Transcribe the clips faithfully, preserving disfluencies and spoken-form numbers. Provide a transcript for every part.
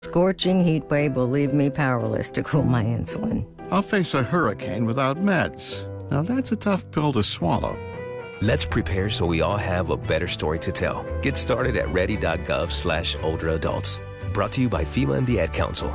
Scorching heat wave will leave me powerless to cool my insulin. I'll face a hurricane without meds. Now that's a tough pill to swallow. Let's prepare so we all have a better story to tell. Get started at ready.gov slash older adults. Brought to you by FEMA and the Ad Council.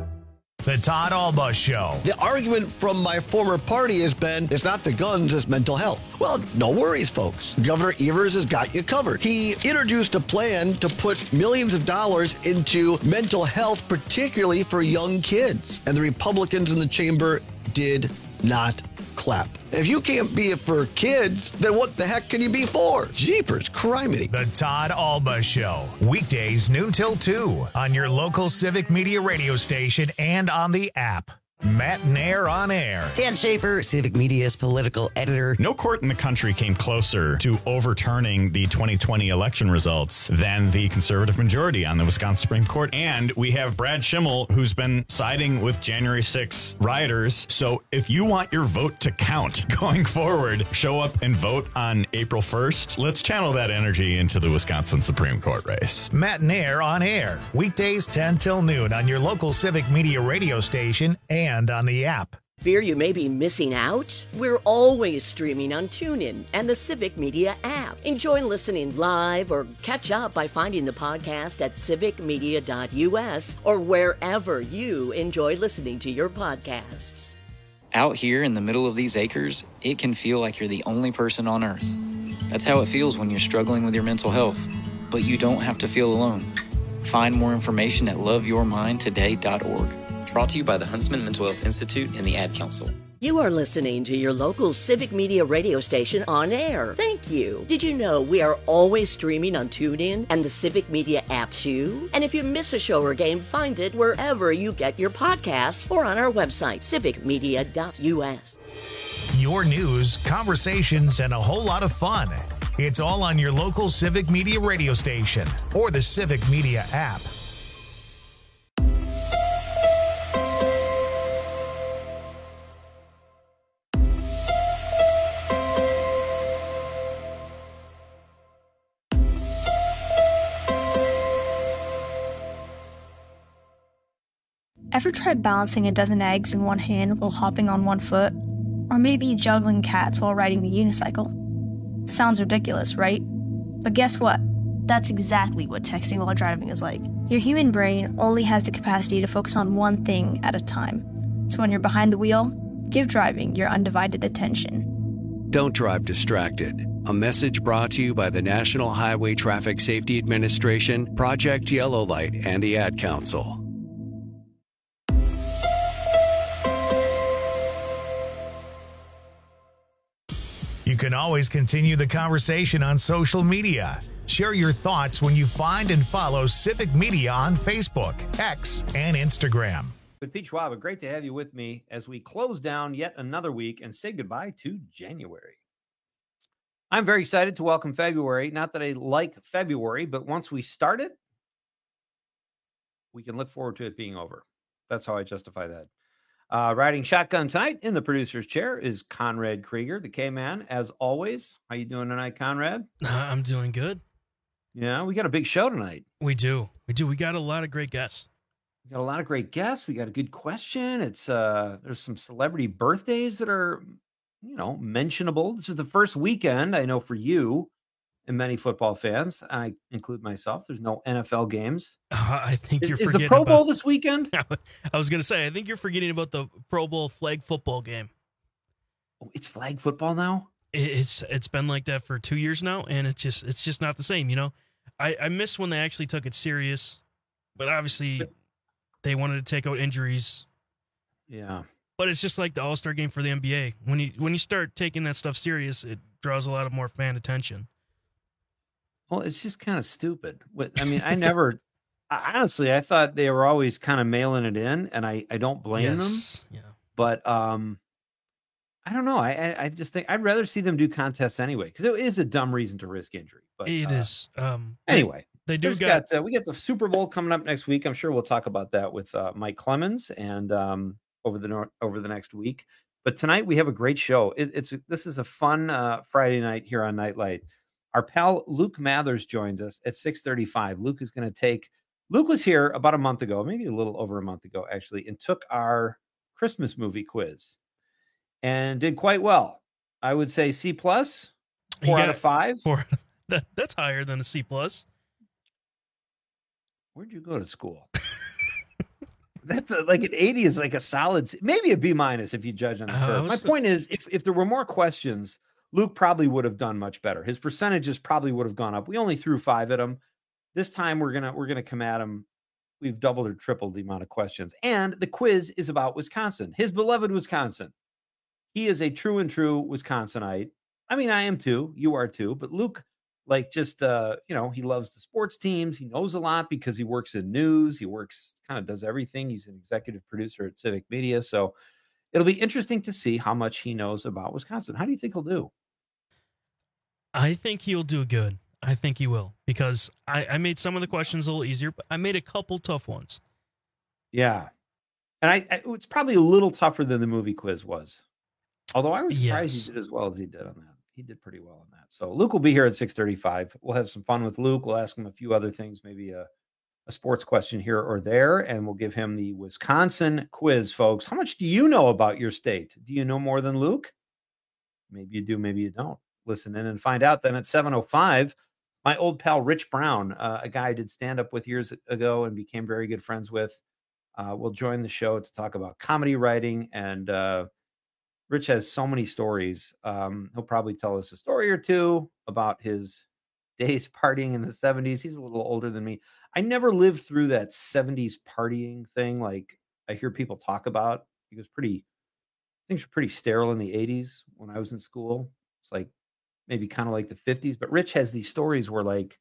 The Todd Alba Show. The argument from my former party has been, it's not the guns, it's mental health. Well, no worries, folks. Governor Evers has got you covered. He introduced a plan to put millions of dollars into mental health, particularly for young kids. And the Republicans in the chamber did not clap. If you can't be it for kids, then what the heck can you be for? Jeepers, criminy. The Todd Alba Show. Weekdays noon till two on your local Civic Media radio station and on the app. Matt Nair on air. Dan Schaefer, Civic Media's political editor. No court in the country came closer to overturning the twenty twenty election results than the conservative majority on the Wisconsin Supreme Court. And we have Brad Schimmel, who's been siding with January sixth rioters. So if you want your vote to count going forward, show up and vote on April first. Let's channel that energy into the Wisconsin Supreme Court race. Matt Nair on air. Weekdays ten till noon on your local Civic Media radio station and And on the app. Fear you may be missing out? We're always streaming on TuneIn and the Civic Media app. Enjoy listening live or catch up by finding the podcast at civic media dot u s or wherever you enjoy listening to your podcasts. Out here in the middle of these acres, it can feel like you're the only person on Earth. That's how it feels when you're struggling with your mental health. But you don't have to feel alone. Find more information at love your mind today dot org. Brought to you by the Huntsman Mental Health Institute and the Ad Council. You are listening to your local Civic Media radio station on air. Thank you. Did you know we are always streaming on TuneIn and the Civic Media app too? And if you miss a show or game, find it wherever you get your podcasts or on our website, civic media dot u s. Your news, conversations, and a whole lot of fun. It's all on your local Civic Media radio station or the Civic Media app. Ever tried balancing a dozen eggs in one hand while hopping on one foot? Or maybe juggling cats while riding the unicycle? Sounds ridiculous, right? But guess what? That's exactly what texting while driving is like. Your human brain only has the capacity to focus on one thing at a time. So when you're behind the wheel, give driving your undivided attention. Don't drive distracted. A message brought to you by the National Highway Traffic Safety Administration, Project Yellow Light, and the Ad Council. You can always continue the conversation on social media. Share your thoughts when you find and follow Civic Media on Facebook, X, and Instagram. But Pete Schwab, great to have you with me as we close down yet another week and say goodbye to January. I'm very excited to welcome February. Not that I like February, but once we start it, we can look forward to it being over. That's how I justify that. Uh, riding shotgun tonight in the producer's chair is Conrad Krieger, the K-Man, as always. How you doing tonight, Conrad? Uh, I'm doing good. Yeah, we got a big show tonight. We do. We do. We got a lot of great guests. We got a lot of great guests. We got a good question. It's uh, there's some celebrity birthdays that are, you know, mentionable. This is the first weekend, I know, for you and many football fans. I include myself. There's no N F L games. Uh, I think is, you're is forgetting the Pro Bowl about, this weekend? I was going to say, I think you're forgetting about the Pro Bowl flag football game. Oh, it's flag football now? It's it's been like that for two years now, and it's just it's just not the same. You know, I, I miss when they actually took it serious, but obviously but, they wanted to take out injuries. Yeah, but it's just like the All-Star game for the N B A. When you when you start taking that stuff serious, it draws a lot of more fan attention. Well, it's just kind of stupid. I mean, I never, I, honestly, I thought they were always kind of mailing it in, and I, I don't blame yes. them. Yeah. But um, I don't know. I, I, I just think I'd rather see them do contests anyway, because it is a dumb reason to risk injury. But it uh, is. Um, anyway, they, they do got, got uh, we got the Super Bowl coming up next week. I'm sure we'll talk about that with uh, Mike Clemens and um, over the nor- over the next week. But tonight we have a great show. It, it's this is a fun uh, Friday night here on Nightlight. Our pal Luke Mathers joins us at six thirty-five. Luke is going to take Luke was here about a month ago, maybe a little over a month ago, actually, and took our Christmas movie quiz and did quite well. I would say C plus, four out of five. Four. That, that's higher than a C plus. Where'd you go to school? That's a, like an eighty is like a solid, maybe a B minus if you judge on the curve. Uh, My point is, if if there were more questions, Luke probably would have done much better. His percentages probably would have gone up. We only threw five at him. This time we're gonna we're gonna come at him. We've doubled or tripled the amount of questions, and the quiz is about Wisconsin, his beloved Wisconsin. He is a true and true Wisconsinite. I mean, I am too. You are too. But Luke, like, just uh, you know, he loves the sports teams. He knows a lot because he works in news. He works kind of does everything. He's an executive producer at Civic Media, so it'll be interesting to see how much he knows about Wisconsin. How do you think he'll do? I think he'll do good. I think he will, because I, I made some of the questions a little easier, but I made a couple tough ones. Yeah. And I, I it's probably a little tougher than the movie quiz was. Although I was surprised yes. he did as well as he did on that. He did pretty well on that. So Luke will be here at six thirty-five. We'll have some fun with Luke. We'll ask him a few other things, maybe a, a sports question here or there, and we'll give him the Wisconsin quiz, folks. How much do you know about your state? Do you know more than Luke? Maybe you do, maybe you don't. Listen in and find out. Then at seven oh five, my old pal Rich Brown, uh, a guy I did stand up with years ago and became very good friends with, uh, will join the show to talk about comedy writing. And uh, Rich has so many stories. Um, he'll probably tell us a story or two about his days partying in the seventies. He's a little older than me. I never lived through that seventies partying thing like I hear people talk about. It was pretty, things were pretty sterile in the eighties when I was in school. It's like maybe kind of like the fifties. But Rich has these stories where, like,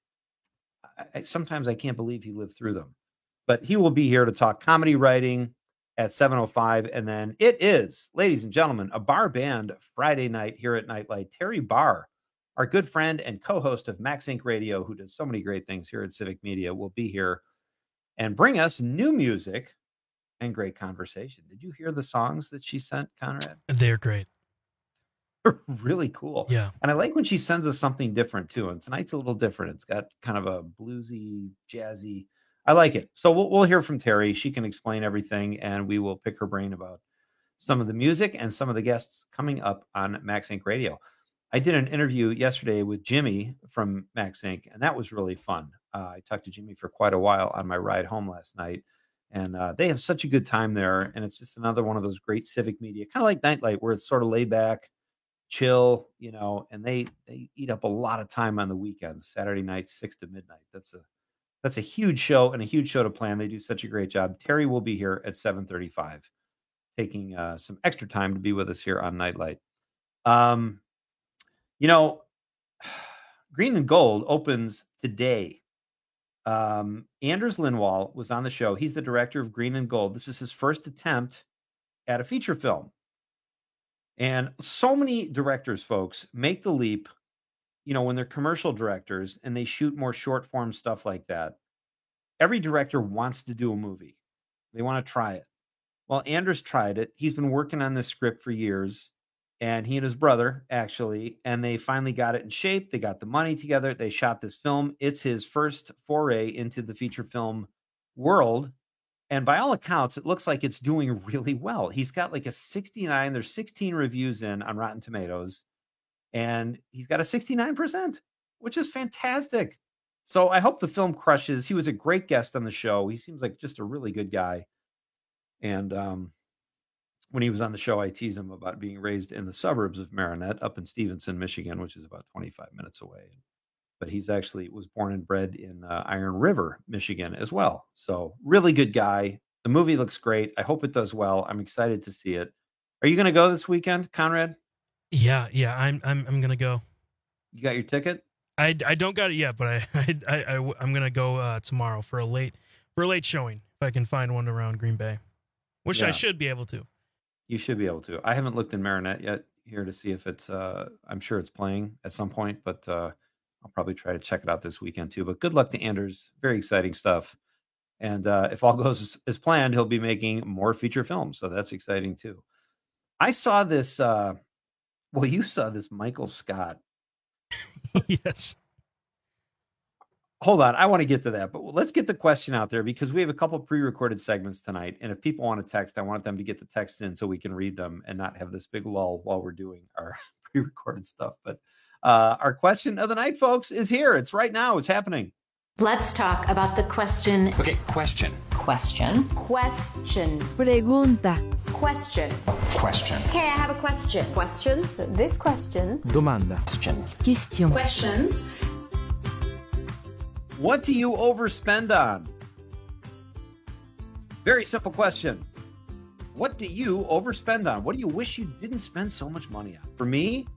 I, sometimes I can't believe he lived through them. But he will be here to talk comedy writing at seven oh five. And then it is, ladies and gentlemen, a bar band Friday night here at Nightlight. Terry Barr, our good friend and co-host of Max Inc Radio, who does so many great things here at Civic Media, will be here and bring us new music and great conversation. Did you hear the songs that she sent, Conrad? They're great. They're really cool. Yeah. And I like when she sends us something different too. And tonight's a little different. It's got kind of a bluesy, jazzy. I like it. So we'll, we'll hear from Terry. She can explain everything, and we will pick her brain about some of the music and some of the guests coming up on Max Inc Radio. I did an interview yesterday with Jimmy from Max Inc, and that was really fun. Uh, I talked to Jimmy for quite a while on my ride home last night, and uh, they have such a good time there. And it's just another one of those great Civic Media, kind of like Nightlight, where it's sort of laid back, chill, you know, and they they eat up a lot of time on the weekends, Saturday night, six to midnight. That's a that's a huge show and a huge show to plan. They do such a great job. Terry will be here at seven thirty-five, taking uh, some extra time to be with us here on Nightlight. Um, you know, Green and Gold opens today. Um, Anders Lindwall was on the show. He's the director of Green and Gold. This is his first attempt at a feature film. And so many directors, folks, make the leap, you know, when they're commercial directors and they shoot more short form stuff like that. Every director wants to do a movie. They want to try it. Well, Anders tried it. He's been working on this script for years, and he and his brother, actually, and they finally got it in shape. They got the money together. They shot this film. It's his first foray into the feature film world. And by all accounts, it looks like it's doing really well. He's got like a sixty-nine. There's sixteen reviews in on Rotten Tomatoes, and he's got a sixty-nine percent, which is fantastic. So I hope the film crushes. He was a great guest on the show. He seems like just a really good guy. And um, when he was on the show, I teased him about being raised in the suburbs of Marinette up in Stevenson, Michigan, which is about twenty-five minutes away. But he's actually was born and bred in uh, Iron River, Michigan as well. So really good guy. The movie looks great. I hope it does well. I'm excited to see it. Are you going to go this weekend, Conrad? Yeah, yeah, I'm I'm I'm going to go. You got your ticket? I, I don't got it yet, but I I, I, I I'm going to go uh, tomorrow for a late for a late showing if I can find one around Green Bay, which yeah. I should be able to. You should be able to. I haven't looked in Marinette yet here to see if it's. Uh, I'm sure it's playing at some point, but. Uh, I'll probably try to check it out this weekend too, but good luck to Anders. Very exciting stuff. And uh, if all goes as, as planned, he'll be making more feature films. So that's exciting too. I saw this. Uh, well, you saw this Michael Scott. Yes. hold on. I want to get to that, but let's get the question out there because we have a couple pre-recorded segments tonight. And if people want to text, I want them to get the text in so we can read them and not have this big lull while we're doing our pre-recorded stuff. But uh, our question of the night, folks, is here. It's right now. It's happening. Let's talk about the question. Okay, question. Question. Question. Pregunta. Question. Question. Okay, I have a question. Questions? This question. Domanda. Question. Question. Questions. What do you overspend on? Very simple question. What do you overspend on? What do you wish you didn't spend so much money on? For me,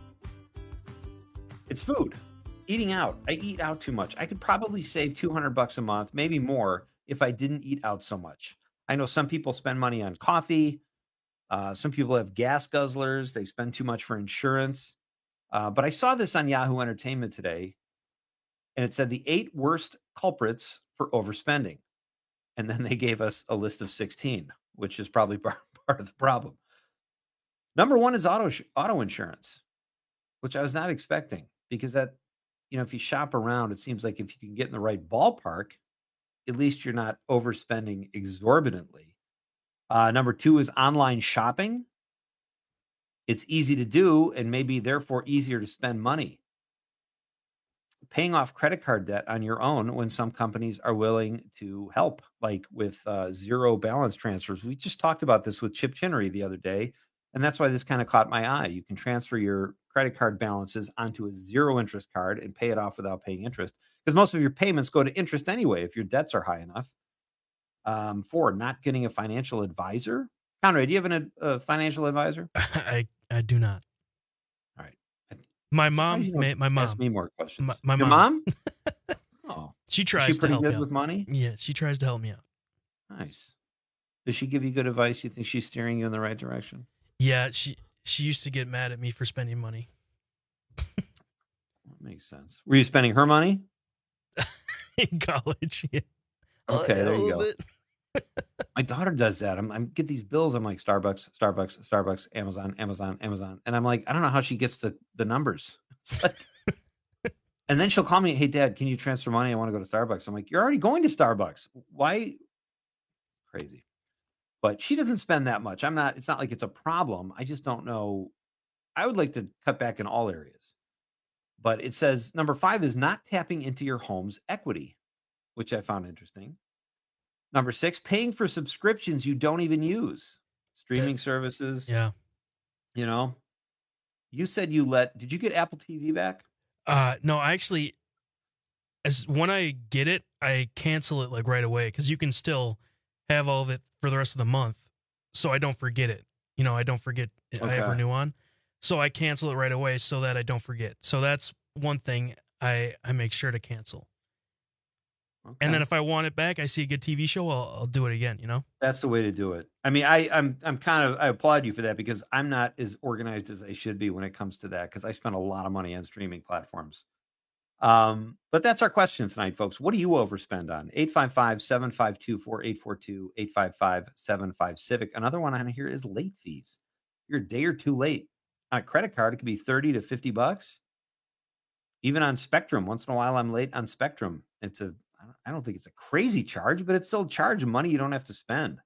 it's food. Eating out. I eat out too much. I could probably save two hundred bucks a month, maybe more, if I didn't eat out so much. I know some people spend money on coffee. Uh, some people have gas guzzlers. They spend too much for insurance. Uh, but I saw this on Yahoo Entertainment today, and it said the eight worst culprits for overspending. And then they gave us a list of sixteen, which is probably part, part of the problem. Number one is auto auto insurance, which I was not expecting because that, you know, if you shop around, it seems like if you can get in the right ballpark, at least you're not overspending exorbitantly. Uh, number two is online shopping. It's easy to do and maybe therefore easier to spend money. Paying off credit card debt on your own when some companies are willing to help, like with uh, zero balance transfers. We just talked about this with Chip Chinnery the other day, and that's why this kind of caught my eye. You can transfer your credit card balances onto a zero interest card and pay it off without paying interest because most of your payments go to interest anyway if your debts are high enough. Um, four, not getting a financial advisor. Conrad, do you have an, a financial advisor? I, I do not. All right. My mom, my, my mom. Ask me more questions. My, my Your mom? mom? Oh. She tries Is she pretty to help good me out. with money? Yeah, she tries to help me out. Nice. Does she give you good advice? You think she's steering you in the right direction? Yeah, she she used to get mad at me for spending money. That makes sense. Were you spending her money? In college, yeah. Okay, there you go. My daughter does that. I'm, I'm get these bills. I'm like Starbucks, Starbucks, Starbucks, Amazon, Amazon, Amazon, and I'm like, I don't know how she gets the the numbers. It's like, and then she'll call me, hey, Dad, can you transfer money? I want to go to Starbucks. I'm like, you're already going to Starbucks. Why? Crazy. But she doesn't spend that much. I'm not. It's not like it's a problem. I just don't know. I would like to cut back in all areas. But it says number five is not tapping into your home's equity, which I found interesting. Number six, paying for subscriptions you don't even use. Streaming that, services. Yeah. You know, you said you let, did you get Apple T V back? Uh, no, I actually, as when I get it, I cancel it like right away because you can still have all of it for the rest of the month. So I don't forget it. You know, I don't forget okay. I ever knew on. So I cancel it right away so that I don't forget. So that's one thing I, I make sure to cancel. Okay. And then if I want it back, I see a good T V show, I'll, I'll do it again, you know? That's the way to do it. I mean, I, I'm I'm kind of, I applaud you for that because I'm not as organized as I should be when it comes to that because I spend a lot of money on streaming platforms. Um, but that's our question tonight, folks. What do you overspend on? eight five five, seven five two, four eight four two, eight five five, seven five Civic. Another one on here is late fees. You're a day or two late. On a credit card, it could be thirty to fifty bucks. Even on Spectrum, once in a while I'm late on Spectrum. It's a, I don't think it's a crazy charge, but it's still a charge of money you don't have to spend.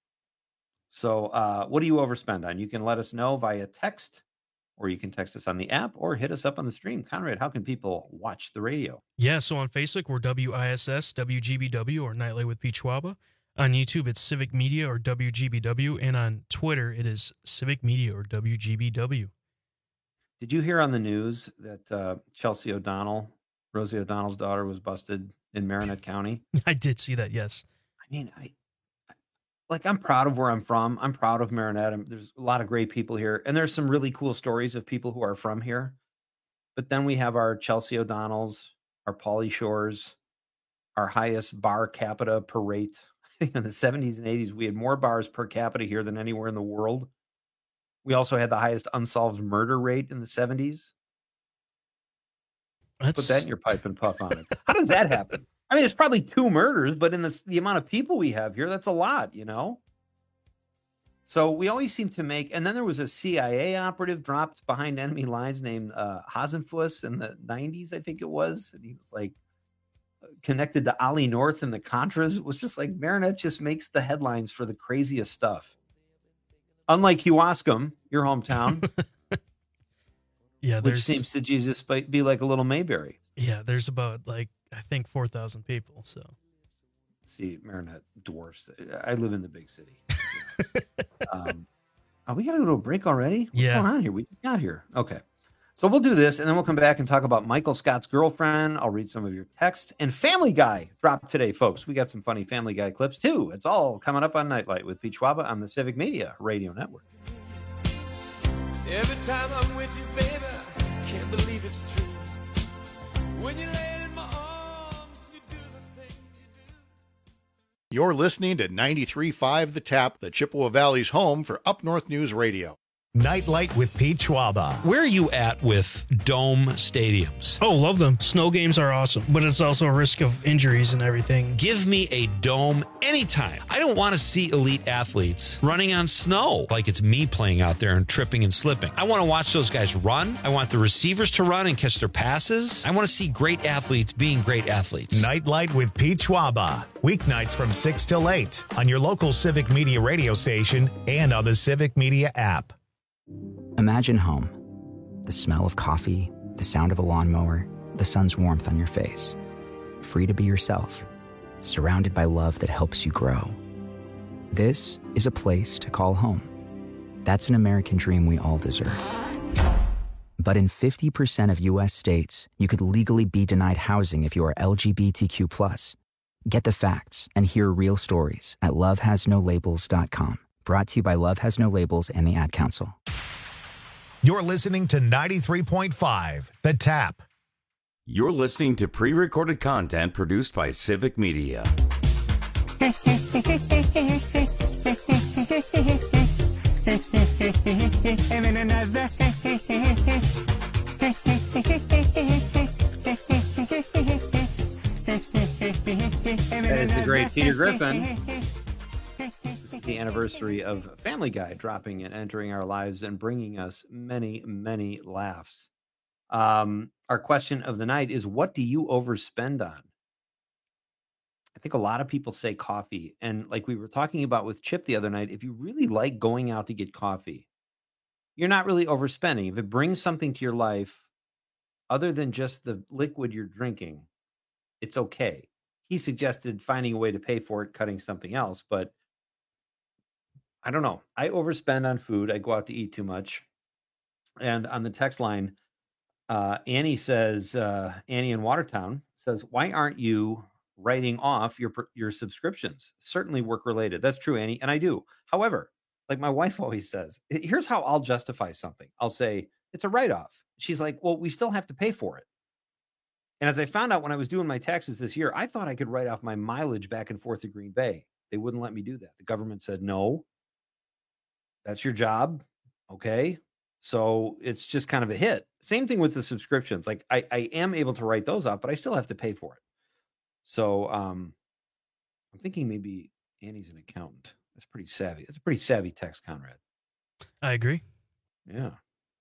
So uh, what do you overspend on? You can let us know via text, or you can text us on the app, or hit us up on the stream. Conrad, how can people watch the radio? Yeah, so on Facebook, we're W I S S, W G B W, or Nightly with Pete Schwaba. On YouTube, it's Civic Media, or W G B W. And on Twitter, it is Civic Media, or W G B W. Did you hear on the news that uh, Chelsea O'Donnell, Rosie O'Donnell's daughter, was busted in Marinette County? I did see that, yes. I mean, I like I'm proud of where I'm from. I'm proud of Marinette. I'm, there's a lot of great people here, and there's some really cool stories of people who are from here. But then we have our Chelsea O'Donnells, our Pauly Shores, our highest bar capita per rate. In the seventies and eighties, we had more bars per capita here than anywhere in the world. We also had the highest unsolved murder rate in the seventies. Let's put that in your pipe and puff on it. How does that happen? I mean, it's probably two murders, but in this, the amount of people we have here, that's a lot, you know? So we always seem to make, and then there was a C I A operative dropped behind enemy lines named uh, Hasenfuss in the nineties, I think it was. And he was like, connected to Ollie North and the Contras. It was just like Marinette just makes the headlines for the craziest stuff. Unlike Huascom, your hometown, yeah, which there's, seems to Jesus be like a little Mayberry. Yeah, there's about like I think four thousand people. So, see, Marinette dwarfs. I live in the big city. um, oh, we got to go to a break already. What's yeah. going on here? We just got here. Okay. So we'll do this, and then we'll come back and talk about Michael Scott's girlfriend. I'll read some of your texts. And Family Guy dropped today, folks. We got some funny Family Guy clips, too. It's all coming up on Nightlight with Pete Schwaba on the Civic Media Radio Network. Every time I'm with you, baby, I can't believe it's true. When you lay in my arms, you do the things you do. You're listening to ninety-three point five The Tap, the Chippewa Valley's home for Up North News Radio. Nightlight with Pete Schwaba. Where are you at with dome stadiums? Oh, love them. Snow games are awesome, but it's also a risk of injuries and everything. Give me a dome anytime. I don't want to see elite athletes running on snow like it's me playing out there and tripping and slipping. I want to watch those guys run. I want the receivers to run and catch their passes. I want to see great athletes being great athletes. Nightlight with Pete Schwaba. Weeknights from six till eight on your local Civic Media radio station and on the Civic Media app. Imagine home. The smell of coffee, the sound of a lawnmower, the sun's warmth on your face. Free to be yourself, surrounded by love that helps you grow. This is a place to call home. That's an American dream we all deserve. But in fifty percent of U S states, you could legally be denied housing if you are L G B T Q plus. Get the facts and hear real stories at love has no labels dot com. Brought to you by Love Has No Labels and the Ad Council. You're listening to ninety-three point five The Tap. You're listening to pre-recorded content produced by Civic Media. That is the great Peter Griffin. The anniversary of Family Guy dropping and entering our lives and bringing us many, many laughs. Um, our question of the night is, what do you overspend on? I think a lot of people say coffee. And like we were talking about with Chip the other night, if you really like going out to get coffee, you're not really overspending. If it brings something to your life other than just the liquid you're drinking, it's okay. He suggested finding a way to pay for it, cutting something else, but I don't know. I overspend on food. I go out to eat too much. And on the text line, uh, Annie says, uh, Annie in Watertown says, why aren't you writing off your your subscriptions? Certainly work related. That's true, Annie. And I do. However, like my wife always says, here's how I'll justify something. I'll say, it's a write-off. She's like, well, we still have to pay for it. And as I found out when I was doing my taxes this year, I thought I could write off my mileage back and forth to Green Bay. They wouldn't let me do that. The government said, no. That's your job. Okay. So it's just kind of a hit. Same thing with the subscriptions. Like I, I am able to write those off, but I still have to pay for it. So um, I'm thinking maybe Annie's an accountant. That's pretty savvy. That's a pretty savvy text, Conrad. I agree. Yeah.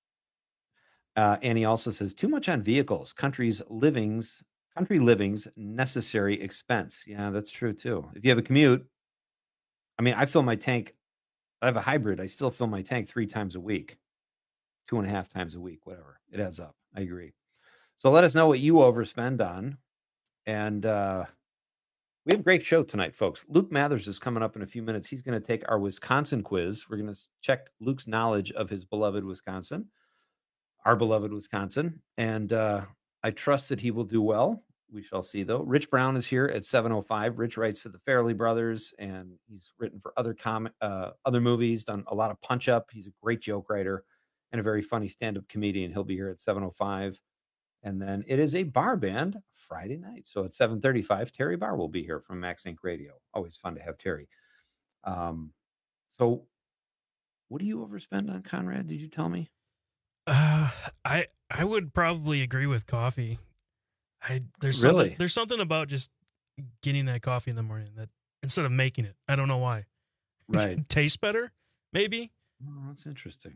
Uh, Annie also says, too much on vehicles, country's livings, country living's necessary expense. Yeah, that's true too. If you have a commute, I mean, I fill my tank. I have a hybrid. I still fill my tank three times a week, two and a half times a week, whatever. It adds up. I agree. So let us know what you overspend on. And uh, we have a great show tonight, folks. Luke Mathers is coming up in a few minutes. He's going to take our Wisconsin quiz. We're going to check Luke's knowledge of his beloved Wisconsin, our beloved Wisconsin. And uh, I trust that he will do well. We shall see, though. Rich Brown is here at seven oh five. Rich writes for the Farrelly Brothers, and he's written for other comic, uh, other movies, done a lot of punch-up. He's a great joke writer and a very funny stand-up comedian. He'll be here at seven oh five. And then it is a bar band Friday night. So at seven thirty-five, Terry Barr will be here from Max Inc Radio. Always fun to have Terry. Um, so what do you overspend on, Conrad? Did you tell me? Uh, I I would probably agree with coffee. I there's Really? something, there's something about just getting that coffee in the morning that instead of making it. I don't know why. Right. Tastes better, maybe. Oh, that's interesting.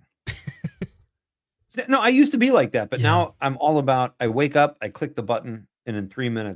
No, I used to be like that, but Yeah. now I'm all about, I wake up, I click the button, and in three minutes,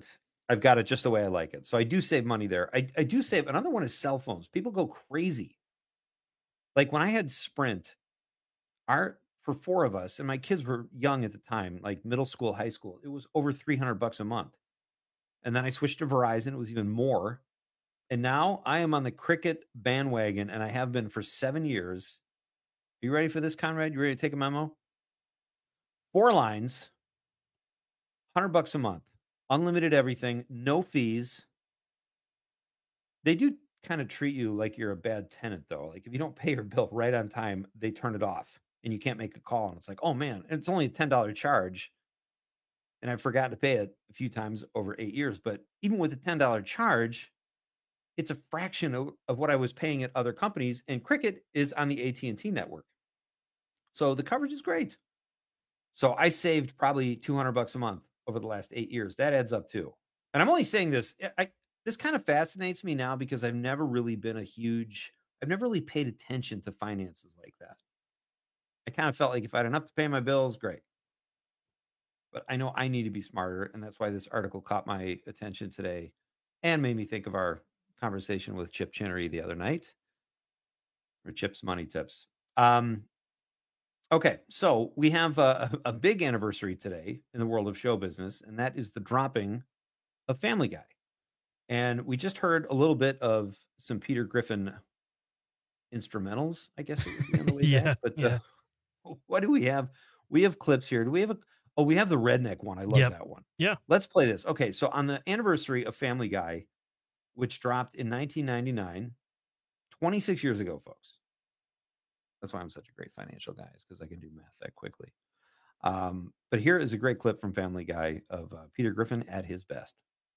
I've got it just the way I like it. So I do save money there. I, I do save. Another one is cell phones. People go crazy. Like when I had Sprint, our for four of us, and my kids were young at the time, like middle school, high school, it was over three hundred bucks a month. And then I switched to Verizon. It was even more. And now I am on the Cricket bandwagon, and I have been for seven years. Are you ready for this, Conrad? You ready to take a memo? Four lines, one hundred bucks a month, unlimited everything, no fees. They do kind of treat you like you're a bad tenant, though. Like if you don't pay your bill right on time, they turn it off and you can't make a call. And it's like, oh man, it's only a ten dollars charge. And I forgot to pay it a few times over eight years. But even with the ten dollars charge, it's a fraction of, of what I was paying at other companies. And Cricket is on the A T and T network. So the coverage is great. So I saved probably two hundred bucks a month over the last eight years. That adds up too. And I'm only saying this. I, this kind of fascinates me now because I've never really been a huge, I've never really paid attention to finances like that. I kind of felt like if I had enough to pay my bills, great. But I know I need to be smarter. And that's why this article caught my attention today and made me think of our conversation with Chip Chinnery the other night, or Chip's Money Tips. Um, okay, so we have a, a big anniversary today in the world of show business, and that is the dropping of Family Guy. And we just heard a little bit of some Peter Griffin instrumentals, I guess it would be on the way yeah, back. But yeah. uh, what do we have? We have clips here. Do we have a? Oh, we have the redneck one. I love Yep. that one. Yeah. Let's play this. Okay, so on the anniversary of Family Guy, which dropped in nineteen ninety-nine, twenty-six years ago, folks. That's why I'm such a great financial guy, is because I can do math that quickly. Um, but here is a great clip from Family Guy of uh, Peter Griffin at his best.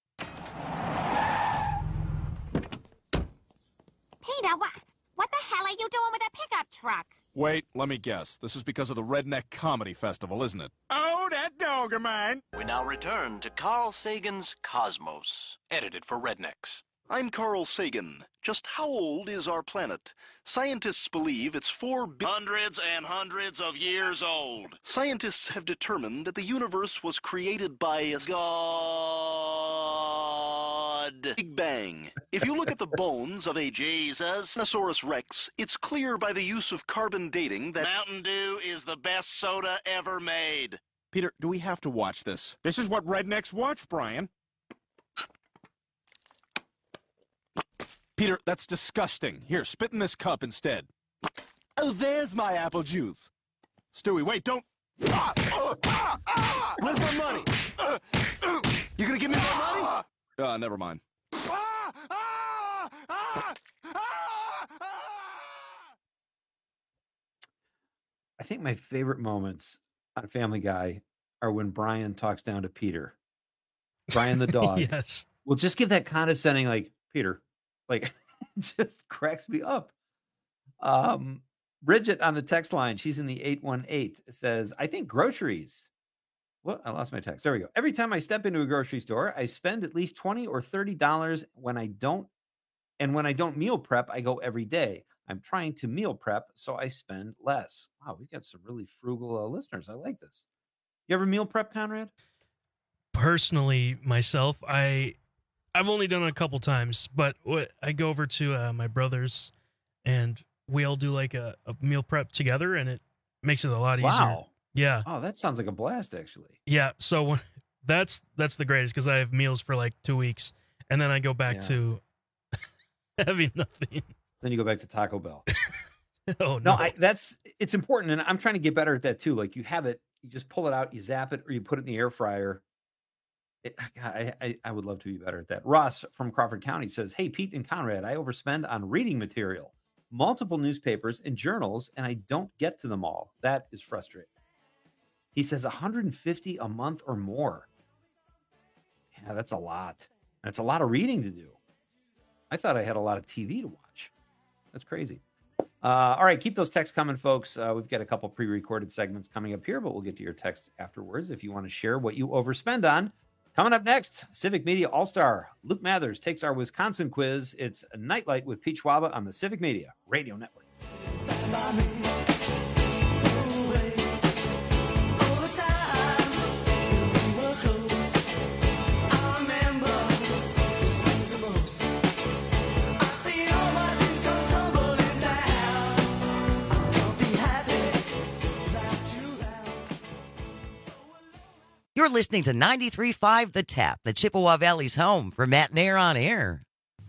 Peter, what, what the hell are you doing with a pickup truck? Wait, let me guess. This is because of the Redneck Comedy Festival, isn't it? Oh, that dog of mine. We now return to Carl Sagan's Cosmos, edited for Rednecks. I'm Carl Sagan. Just how old is our planet? Scientists believe it's four bi- Hundreds and hundreds of years old. Scientists have determined that the universe was created by a God. Big Bang. If you look at the bones of a Jesus Tyrannosaurus Rex, it's clear by the use of carbon dating that Mountain Dew is the best soda ever made. Peter, do we have to watch this? This is what rednecks watch, Brian. Peter, that's disgusting. Here, spit in this cup instead. Oh, there's my apple juice. Stewie, wait, don't... Ah, uh, ah, ah, where's my money? Uh, uh, you gonna give me my money? Uh, never mind. Ah, ah, ah, ah, I think my favorite moments on Family Guy are when Brian talks down to Peter. Brian the dog. Yes. We'll just give that condescending, like, Peter. Like, it just cracks me up. Um, Bridget on the text line, she's in the eight one eight, says, I think groceries. What? I lost my text. There we go. Every time I step into a grocery store, I spend at least twenty or thirty dollars when I don't. And when I don't meal prep, I go every day. I'm trying to meal prep, so I spend less. Wow, we got some really frugal uh, listeners. I like this. You ever meal prep, Conrad? Personally, myself, I... I've only done it a couple times, but what, I go over to uh, my brother's, and we all do like a, a meal prep together, and it makes it a lot easier. Wow. Yeah. Oh, that sounds like a blast, actually. Yeah. So when, that's that's the greatest because I have meals for like two weeks, and then I go back Yeah. to having nothing. Then you go back to Taco Bell. Oh No, no! I, that's it's important, and I'm trying to get better at that too. Like you have it, you just pull it out, you zap it, or you put it in the air fryer. It, God, I, I I would love to be better at that. Ross from Crawford County says, "Hey Pete and Conrad, I overspend on reading material, multiple newspapers and journals, and I don't get to them all. That is frustrating." He says one hundred fifty a month or more. Yeah, that's a lot. That's a lot of reading to do. I thought I had a lot of T V to watch. That's crazy. Uh, all right, keep those texts coming, folks. Uh, we've got a couple pre-recorded segments coming up here, but we'll get to your texts afterwards if you want to share what you overspend on. Coming up next, Civic Media All-Star Luke Mathers takes our Wisconsin quiz. It's a Nightlight with Pete Schwaba on the Civic Media Radio Network. I remember You're listening to ninety-three point five The Tap, the Chippewa Valley's home for Matt Nair on Air.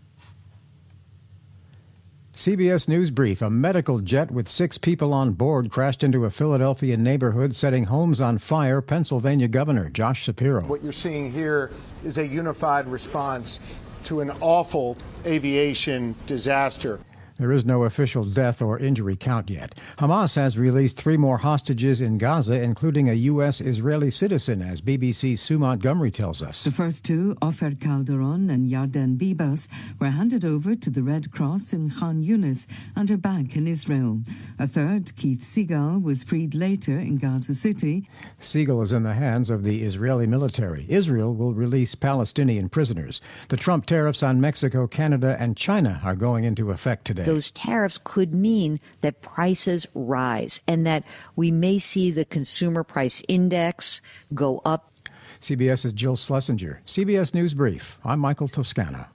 C B S News Brief. A medical jet with six people on board crashed into a Philadelphia neighborhood, setting homes on fire. Pennsylvania Governor Josh Shapiro. What you're seeing here is a unified response to an awful aviation disaster. There is no official death or injury count yet. Hamas has released three more hostages in Gaza, including a U S Israeli citizen, as B B C's Sue Montgomery tells us. The first two, Ofer Calderon and Yarden Bibas, were handed over to the Red Cross in Khan Yunis and are back in Israel. A third, Keith Segal, was freed later in Gaza City. Segal is in the hands of the Israeli military. Israel will release Palestinian prisoners. The Trump tariffs on Mexico, Canada, and China are going into effect today. Those tariffs could mean that prices rise and that we may see the consumer price index go up. CBS's Jill Schlesinger. C B S News Brief. I'm Michael Toscano.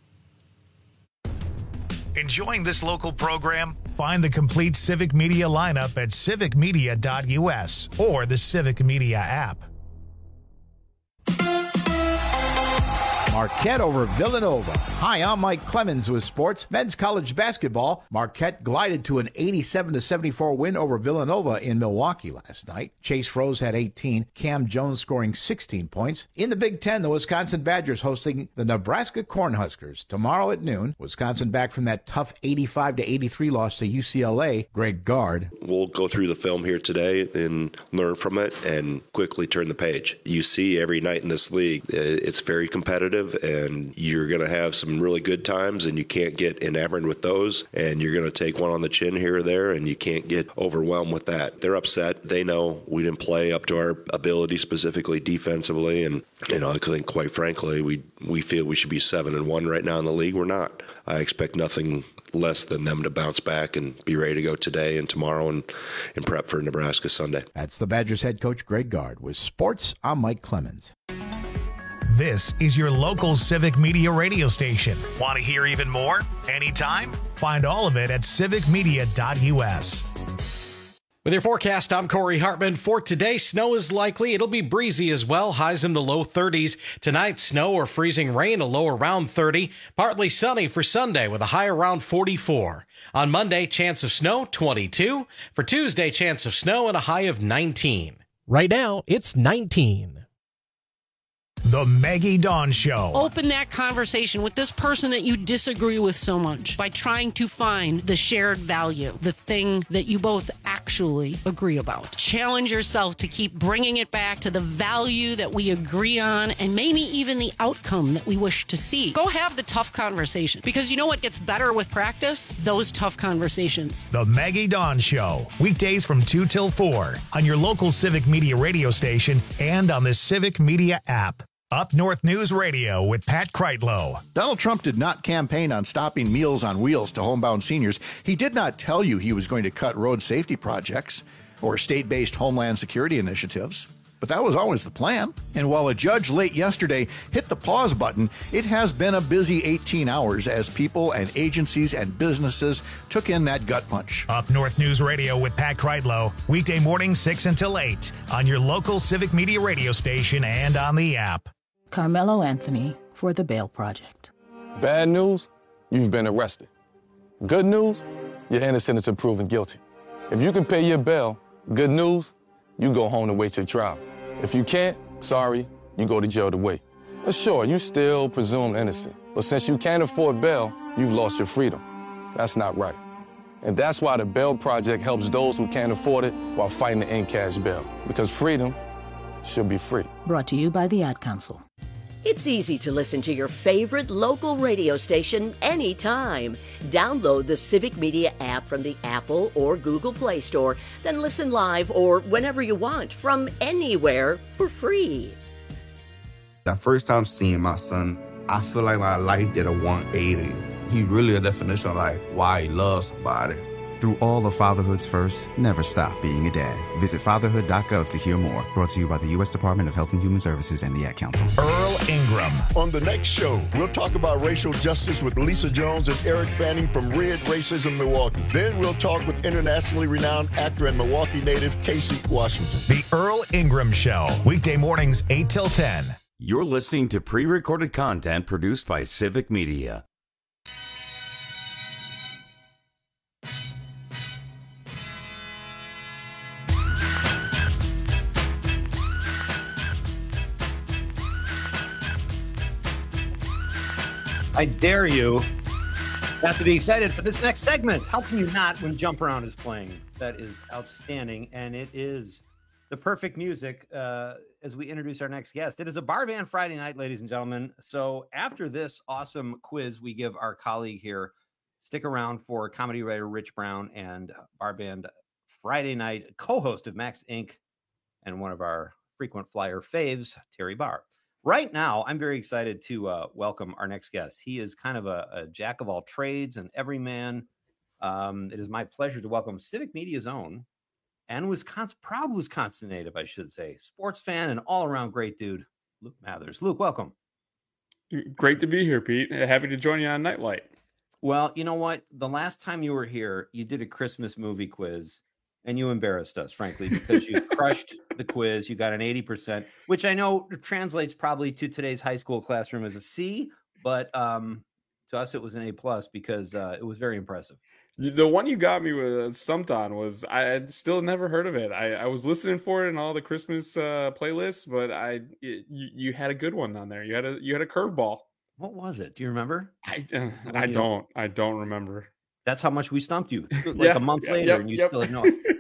Enjoying this local program? Find the complete Civic Media lineup at civic media dot u s or the Civic Media app. Marquette over Villanova. Hi, I'm Mike Clemens with sports. Men's college basketball. Marquette glided to an eighty-seven to seventy-four win over Villanova in Milwaukee last night. Chase Rose had eighteen. Cam Jones scoring sixteen points. In the Big Ten, the Wisconsin Badgers hosting the Nebraska Cornhuskers tomorrow at noon. Wisconsin back from that tough eighty-five to eighty-three loss to U C L A. Greg Gard. We'll go through the film here today and learn from it and quickly turn the page. You see every night in this league, it's very competitive, and you're going to have some really good times, and you can't get enamored with those, and you're going to take one on the chin here or there, and you can't get overwhelmed with that. They're upset. They know we didn't play up to our ability, specifically defensively, and you know, I think quite frankly, we we feel we should be seven and one right now in the league. We're not. I expect nothing less than them to bounce back and be ready to go today and tomorrow and, and prep for Nebraska Sunday. That's the Badgers head coach Greg Gard. With sports, I'm Mike Clemens. This is your local Civic Media radio station. Want to hear even more? Anytime? Find all of it at civic media dot u s. With your forecast, I'm Corey Hartman. For today, snow is likely. It'll be breezy as well. Highs in the low thirties. Tonight, snow or freezing rain, a low around thirty. Partly sunny for Sunday with a high around forty-four. On Monday, chance of snow, twenty-two. For Tuesday, chance of snow and a high of nineteen. Right now, it's nineteen. The Maggie Dawn Show. Open that conversation with this person that you disagree with so much by trying to find the shared value, the thing that you both actually agree about. Challenge yourself to keep bringing it back to the value that we agree on and maybe even the outcome that we wish to see. Go have the tough conversation, because you know what gets better with practice? Those tough conversations. The Maggie Dawn Show. Weekdays from two till four on your local Civic Media radio station and on the Civic Media app. Up North News Radio with Pat Kreitlow. Donald Trump did not campaign on stopping Meals on Wheels to homebound seniors. He did not tell you he was going to cut road safety projects or state-based homeland security initiatives. But that was always the plan. And while a judge late yesterday hit the pause button, it has been a busy eighteen hours as people and agencies and businesses took in that gut punch. Up North News Radio with Pat Kreitlow. Weekday morning six until eight on your local Civic Media radio station and on the app. Carmelo Anthony for the Bail Project. Bad news, you've been arrested. Good news, you're innocent until proven guilty. If you can pay your bail, good news, you go home to wait your trial. If you can't, sorry, you go to jail to wait. But sure, you still presumed innocent. But since you can't afford bail, you've lost your freedom. That's not right. And that's why the Bail Project helps those who can't afford it while fighting to end cash bail. Because freedom should be free. Brought to you by the Ad Council. It's easy to listen to your favorite local radio station anytime. Download the Civic Media app from the Apple or Google Play Store, then listen live or whenever you want from anywhere for free. The first time seeing my son, I feel like my life did a one eighty. He really a definition of like why he loves somebody. Through all of fatherhood's firsts, never stop being a dad. Visit fatherhood dot gov to hear more. Brought to you by the U S Department of Health and Human Services and the Ad Council. Earl Ingram. On the next show, we'll talk about racial justice with Lisa Jones and Eric Fanning from Red Racism Milwaukee. Then we'll talk with internationally renowned actor and Milwaukee native Casey Washington. The Earl Ingram Show, weekday mornings eight till ten. You're listening to pre-recorded content produced by Civic Media. I dare you not to be excited for this next segment. How can you not when Jump Around is playing? That is outstanding, and it is the perfect music uh, as we introduce our next guest. It is a bar band Friday night, ladies and gentlemen. So after this awesome quiz we give our colleague here, stick around for comedy writer Rich Brown and bar band Friday night co-host of Max Incorporated and one of our frequent flyer faves, Terry Barr. Right now, I'm very excited to uh, welcome our next guest. He is kind of a, a jack of all trades and everyman. Um, it is my pleasure to welcome Civic Media's own and Wisconsin, proud Wisconsin native, I should say, sports fan and all-around great dude, Luke Mathers. Luke, welcome. Great to be here, Pete. Happy to join you on Nightlight. Well, you know what? The last time you were here, you did a Christmas movie quiz. And you embarrassed us, frankly, because you crushed the quiz. You got an eighty percent, which I know translates probably to today's high school classroom as a C, but um, to us it was an A plus because uh, it was very impressive. The one you got me with stumped on was I had still never heard of it. I, I was listening for it in all the Christmas uh, playlists, but I it, you, you had a good one on there. You had a you had a curveball. What was it? Do you remember? I uh, I don't I don't remember. That's how much we stumped you. Like yeah, a month yeah, later, yep, and you yep. still ignore it.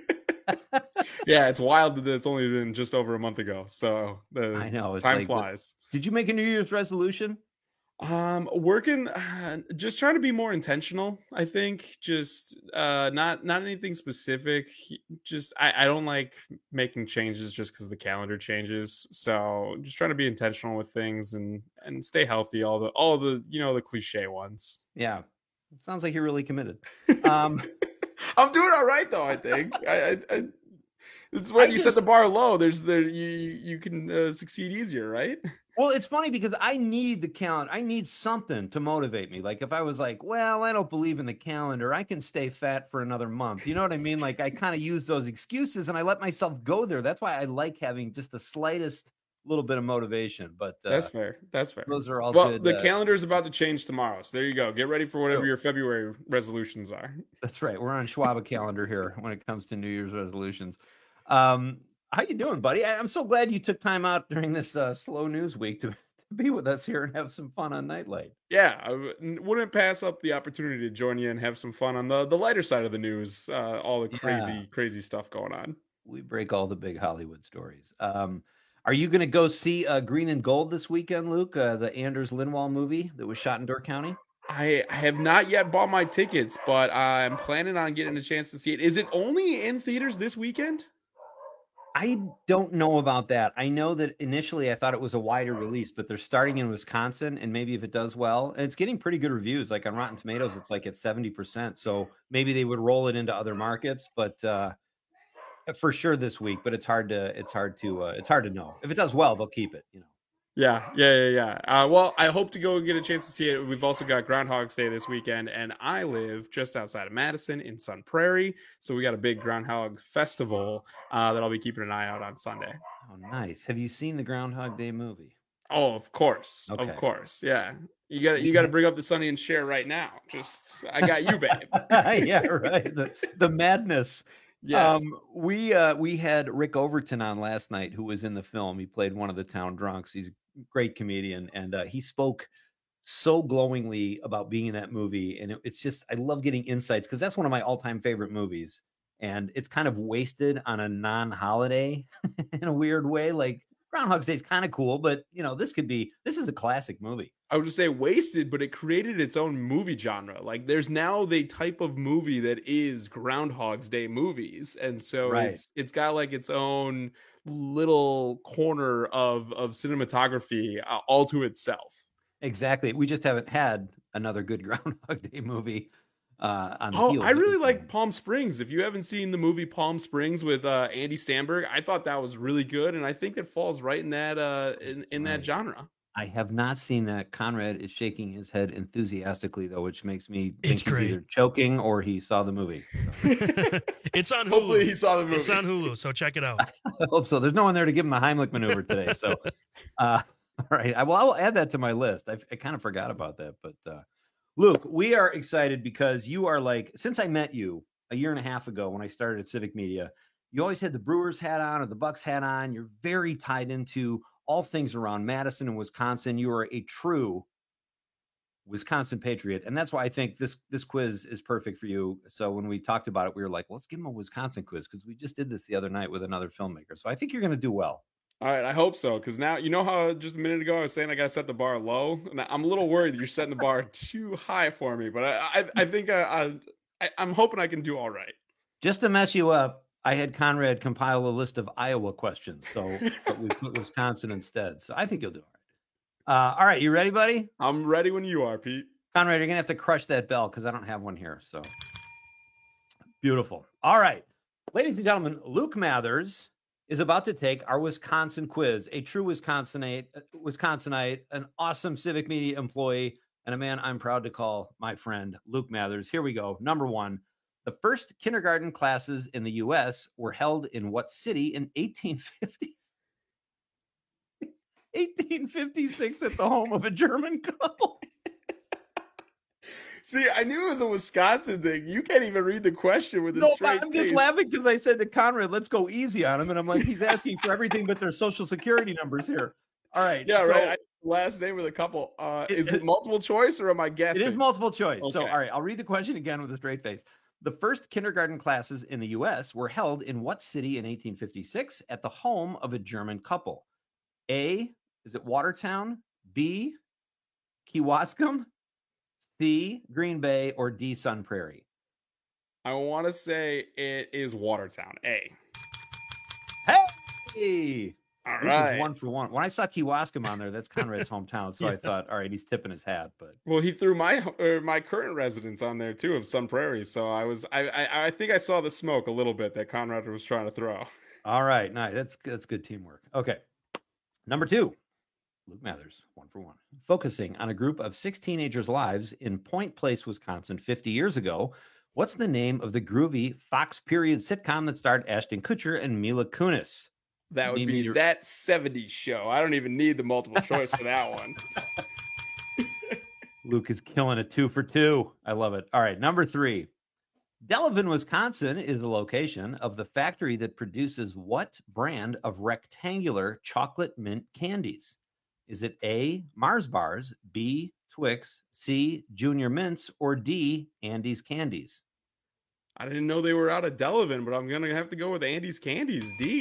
Yeah, it's wild that it's only been just over a month ago. So the I know it's time like, flies. Did you make a New Year's resolution? Um, working, uh, just trying to be more intentional. I think just uh, not not anything specific. Just I, I don't like making changes just because the calendar changes. So just trying to be intentional with things and and stay healthy. All the all the you know the cliche ones. Yeah, sounds like you're really committed. Um, I'm doing all right though. I think I. I, I It's when I you just, set the bar low. There's there you you can uh, succeed easier, right? Well, it's funny because I need the calendar. I need something to motivate me. Like if I was like, well, I don't believe in the calendar, I can stay fat for another month. You know what I mean? Like I kind of use those excuses and I let myself go there. That's why I like having just the slightest little bit of motivation. But uh, that's fair. That's fair. Those are all well. good. The uh, calendar is about to change tomorrow, so there you go. Get ready for whatever Sure. your February resolutions are. That's right. We're on Schwab calendar here when it comes to New Year's resolutions. Um, how you doing, buddy? I, I'm so glad you took time out during this uh, slow news week to, to be with us here and have some fun on Nightlight. Yeah, I w- wouldn't pass up the opportunity to join you and have some fun on the, the lighter side of the news. Uh, all the crazy, Yeah. crazy stuff going on. We break all the big Hollywood stories. Um, are you going to go see uh, Green and Gold this weekend, Luke? Uh, the Anders Lindwall movie that was shot in Door County? I have not yet bought my tickets, but I'm planning on getting a chance to see it. Is it only in theaters this weekend? I don't know about that. I know that initially I thought it was a wider release, but they're starting in Wisconsin, and maybe if it does well, and it's getting pretty good reviews. Like on Rotten Tomatoes, it's like at seventy percent. So maybe they would roll it into other markets, but uh, for sure this week. But it's hard to it's hard to uh, it's hard to know. If it does well, they'll keep it. You know. Yeah, yeah, yeah, yeah. Uh, well, I hope to go get a chance to see it. We've also got Groundhog's Day this weekend, and I live just outside of Madison in Sun Prairie, so we got a big Groundhog Festival uh, that I'll be keeping an eye out on Sunday. Oh, nice. Have you seen the Groundhog Day movie? Oh, of course, Okay. of course, yeah. You got you got to bring up the Sonny and Cher right now. Just I got you, babe. Yeah, right. The, the madness. Yes. Um, we uh, we had Rick Overton on last night, who was in the film. He played one of the town drunks. He's a great comedian, and uh, he spoke so glowingly about being in that movie. And it, it's just, I love getting insights because that's one of my all-time favorite movies. And it's kind of wasted on a non-holiday in a weird way. Like Groundhog's Day is kind of cool, but you know, this could be, this is a classic movie. I would just say wasted, but it created its own movie genre. Like there's now the type of movie that is Groundhog's Day movies. And so Right. it's it's got like its own little corner of of cinematography uh, all to itself. Exactly. We just haven't had another good Groundhog Day movie Uh, on the oh, heels I of really it. like Palm Springs. If you haven't seen the movie Palm Springs with uh, Andy Samberg, I thought that was really good, and I think it falls right in that uh, in, in that Right. genre. I have not seen that. Conrad is shaking his head enthusiastically, though, which makes me think It's he's great. either choking or he saw the movie. It's on Hulu. Hopefully he saw the movie. It's on Hulu, so check it out. I hope so. There's no one there to give him a Heimlich maneuver today. So, uh, all right. I, well, I will add that to my list. I, I kind of forgot about that. But, uh, Luke, we are excited because you are like, since I met you a year and a half ago when I started at Civic Media, you always had the Brewers hat on or the Bucks hat on. You're very tied into all things around Madison and Wisconsin. You are a true Wisconsin patriot. And that's why I think this, this quiz is perfect for you. So when we talked about it, we were like, let's give him a Wisconsin quiz because we just did this the other night with another filmmaker. So I think you're going to do well. All right, I hope so. Because now, you know how just a minute ago I was saying I got to set the bar low? And I'm a little worried that you're setting the bar too high for me. But I I, I think I, I, I, I'm hoping I can do all right. Just to mess you up, I had Conrad compile a list of Iowa questions. So but we put Wisconsin instead. So I think you'll do all right. Uh, all right, you ready, buddy? I'm ready when you are, Pete. Conrad, you're going to have to crush that bell because I don't have one here. So beautiful. All right. Ladies and gentlemen, Luke Mathers is about to take our Wisconsin quiz, a true Wisconsinite, Wisconsinite, an awesome Civic Media employee, and a man I'm proud to call my friend, Luke Mathers. Here we go. Number one, the first kindergarten classes in the U S were held in what city in eighteen fifties? eighteen fifty-six at the home of a German couple. See, I knew it was a Wisconsin thing. You can't even read the question with a No, straight I'm face. just laughing because I said to Conrad, let's go easy on him. And I'm like, he's asking for everything but their social security numbers here. All right. Yeah, so right. I, last name with a couple. Uh, It- is it multiple choice or am I It guessing? is multiple choice. So, Okay. all right, I'll read the question again with a straight face. The first kindergarten classes in the U S were held in what city in eighteen fifty-six at the home of a German couple? A, is it Watertown? B, Kewaskum? C, Green Bay? Or D, Sun Prairie? I want to say it is Watertown. A. Hey! All Luke is right. one for one. When I saw Kewaskum on there, that's Conrad's hometown. So I thought, all right, he's tipping his hat. But Well, he threw my or my current residence on there too of Sun Prairie. So I was I, I I think I saw the smoke a little bit that Conrad was trying to throw. all right, nice. That's that's good teamwork. Okay, number two, Luke Mathers, one for one, focusing on a group of six teenagers' lives in Point Place, Wisconsin, fifty years ago. What's the name of the groovy Fox period sitcom that starred Ashton Kutcher and Mila Kunis? That would Me be neither. that seventies show. I don't even need the multiple choice for that one. Luke is killing it two for two. I love it. All right, number three. Delavan, Wisconsin is the location of the factory that produces what brand of rectangular chocolate mint candies? Is it A, Mars Bars, B, Twix, C, Junior Mints, or D, Andy's Candies? I didn't know they were out of Delavan, but I'm gonna have to go with Andy's Candies. D.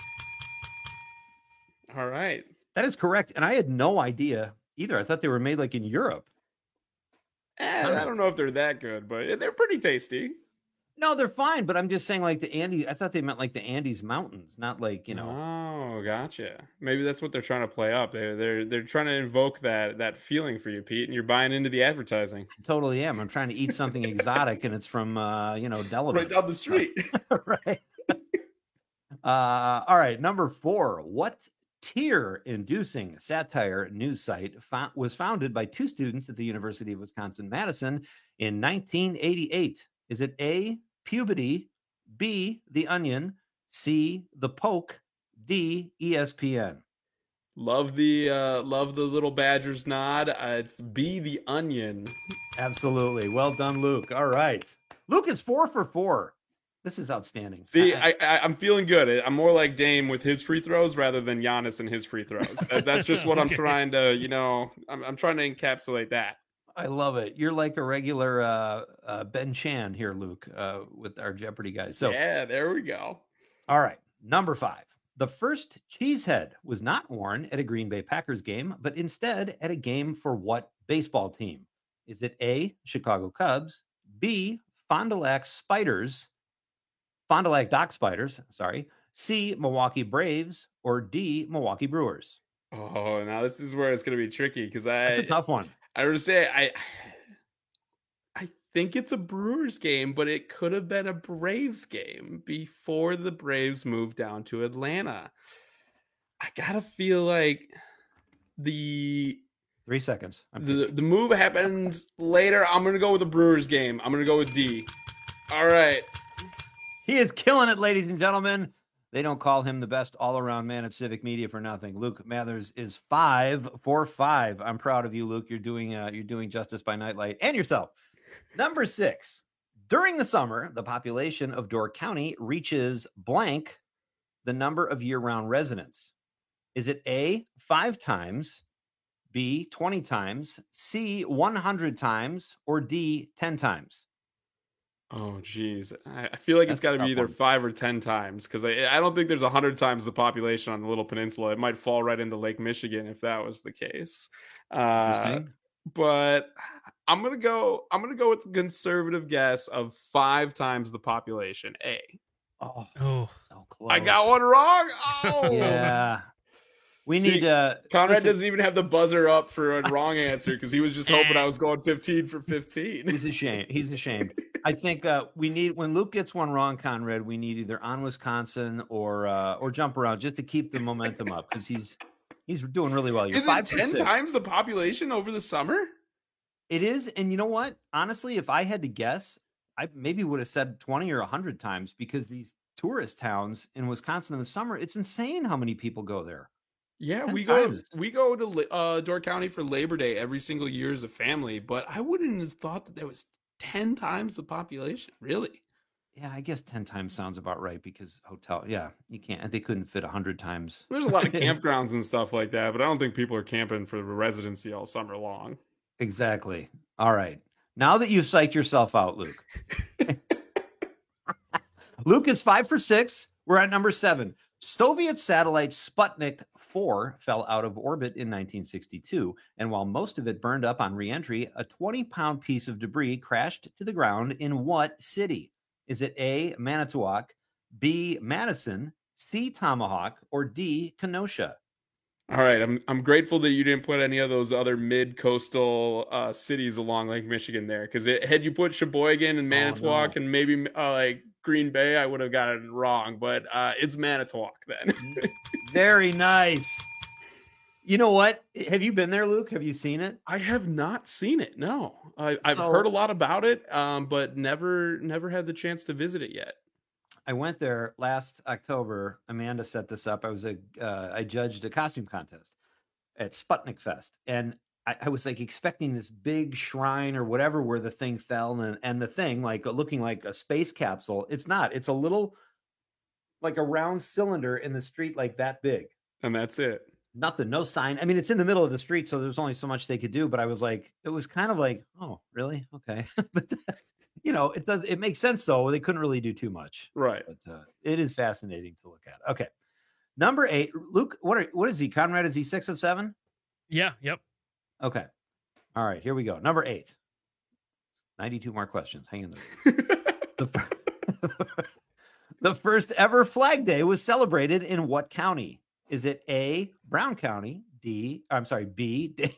All right. That is correct. And I had no idea either. I thought they were made like in Europe. Eh, I don't know if they're that good, but they're pretty tasty. No, they're fine, but I'm just saying like the Andes. I thought they meant like the Andes Mountains, not like, you know. Oh, gotcha. Maybe that's what they're trying to play up. They're they're they're trying to invoke that that feeling for you, Pete, and you're buying into the advertising. I totally am. I'm trying to eat something exotic and it's from uh, you know, Delavan. Right down the street. Right. Uh, all right, number four. What tear-inducing satire news site fo- was founded by two students at the University of Wisconsin-Madison in nineteen eighty-eight? Is it A, Puberty, B, The Onion, C, The Poke, D, E S P N? Love the uh, love the little Badgers nod. Uh, it's B, The Onion. Absolutely. Well done, Luke. All right. Luke is four for four. This is outstanding. See, I, I, I'm feeling good. I'm more like Dame with his free throws rather than Giannis and his free throws. That, that's just what I'm trying to, you know, I'm, I'm trying to encapsulate that. I love it. You're like a regular uh, uh, Ben Chan here, Luke, uh, with our Jeopardy guys. So, yeah, there we go. All right. Number five. The first cheesehead was not worn at a Green Bay Packers game, but instead at a game for what baseball team? Is it A, Chicago Cubs, B, Fond du Lac Spiders, Fond du Lac Dock Spiders, sorry, C, Milwaukee Braves, or D, Milwaukee Brewers? Oh, now this is where it's going to be tricky because I. That's a tough one. I would say I. I think it's a Brewers game, but it could have been a Braves game before the Braves moved down to Atlanta. I gotta feel like the three seconds. I'm the the move happens later. I'm gonna go with the Brewers game. I'm gonna go with D. All right. He is killing it, ladies and gentlemen. They don't call him the best all-around man at Civic Media for nothing. Luke Mathers is five for five. I'm proud of you, Luke. You're doing uh, you're doing justice by nightlight and yourself. Number six. During the summer, the population of Door County reaches blank the number of year-round residents. Is it A, five times, B, twenty times, C, one hundred times, or D, ten times? Oh, geez. I, I feel like That's it's got to a tough be either one. five or ten times because I, I don't think there's one hundred times the population on the Little Peninsula. It might fall right into Lake Michigan if that was the case. Uh, Interesting. but I'm gonna go. I'm gonna go with the conservative guess of five times the population. A. Oh, oh, so close. I got one wrong. Oh, Yeah. We See, need uh Conrad listen, doesn't even have the buzzer up for a wrong answer because he was just hoping I was going fifteen for fifteen. He's ashamed. He's ashamed. I think uh, we need when Luke gets one wrong, Conrad. We need either on Wisconsin or uh, or jump around just to keep the momentum up because he's he's doing really well. You're Is five it for ten six. times the population over the summer? It is, and you know what? Honestly, if I had to guess, I maybe would have said twenty or a hundred times because these tourist towns in Wisconsin in the summer, it's insane how many people go there. Yeah, ten we go times. we go to uh, Door County for Labor Day every single year as a family, but I wouldn't have thought that there was ten times the population. Really? Yeah, I guess ten times sounds about right because hotel. Yeah, you can't. They couldn't fit a hundred times. There's a lot of campgrounds and stuff like that, but I don't think people are camping for the residency all summer long. Exactly. All right. Now that you've psyched yourself out, Luke. Luke is five for six. We're at number seven. Soviet satellite Sputnik four fell out of orbit in nineteen sixty-two, and while most of it burned up on re-entry, a twenty-pound piece of debris crashed to the ground in what city? Is it A, Manitowoc, B, Madison, C, Tomahawk, or D, Kenosha? All right, I'm I'm grateful that you didn't put any of those other mid-coastal uh, cities along Lake Michigan there, because had you put Sheboygan and Manitowoc no. and maybe uh, like Green Bay, I would have gotten it wrong. But uh, it's Manitowoc then. Very nice. You know what? Have you been there, Luke? Have you seen it? I have not seen it. No, I, I've So- heard a lot about it, um, but never never had the chance to visit it yet. I went there last October. Amanda set this up. I was a uh, I judged a costume contest at Sputnik Fest, and I, I was like expecting this big shrine or whatever where the thing fell, and and the thing like looking like a space capsule. It's not. It's a little like a round cylinder in the street, like that big. And that's it. Nothing, no sign. I mean, it's in the middle of the street, so there's only so much they could do. But I was like, it was kind of like, oh, really? Okay, but. You know, it does. It makes sense though. They couldn't really do too much, right? But uh, it is fascinating to look at. Okay, number eight, Luke. What are what is he? Conrad, is he six of seven? Yeah. Yep. Okay. All right. Here we go. Number eight. Ninety-two more questions. Hang in there. the, the first ever Flag Day was celebrated in what county? Is it A, Brown County? D, I'm sorry, B, Dane,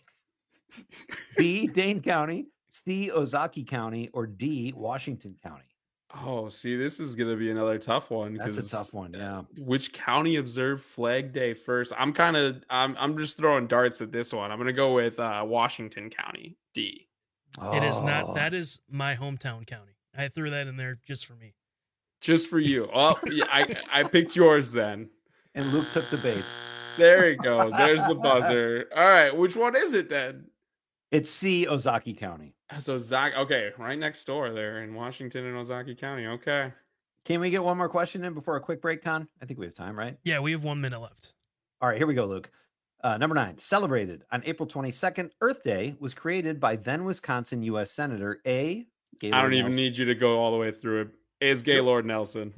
B, Dane County? C, Ozaki County, or D, Washington County? Oh, see, this is going to be another tough one. That's a tough one, yeah. Which county observed Flag Day first? I'm kind of, I'm, I'm just throwing darts at this one. I'm going to go with uh, Washington County, D. Oh. It is not. That is my hometown county. I threw that in there just for me. Just for you. Oh, yeah, I, I picked yours then. And Luke took the bait. There it goes. There's the buzzer. All right, which one is it then? It's C, Ozaki County. So Ozaki, okay, right next door there in Washington and Ozaki County. Okay. Can we get one more question in before a quick break, Con? I think we have time, right? Yeah, we have one minute left. All right, here we go, Luke. Uh, number nine, celebrated on April twenty-second, Earth Day was created by then Wisconsin U S Senator A. Gaylord I don't even Nelson. need you to go all the way through it. It's Gaylord Nelson.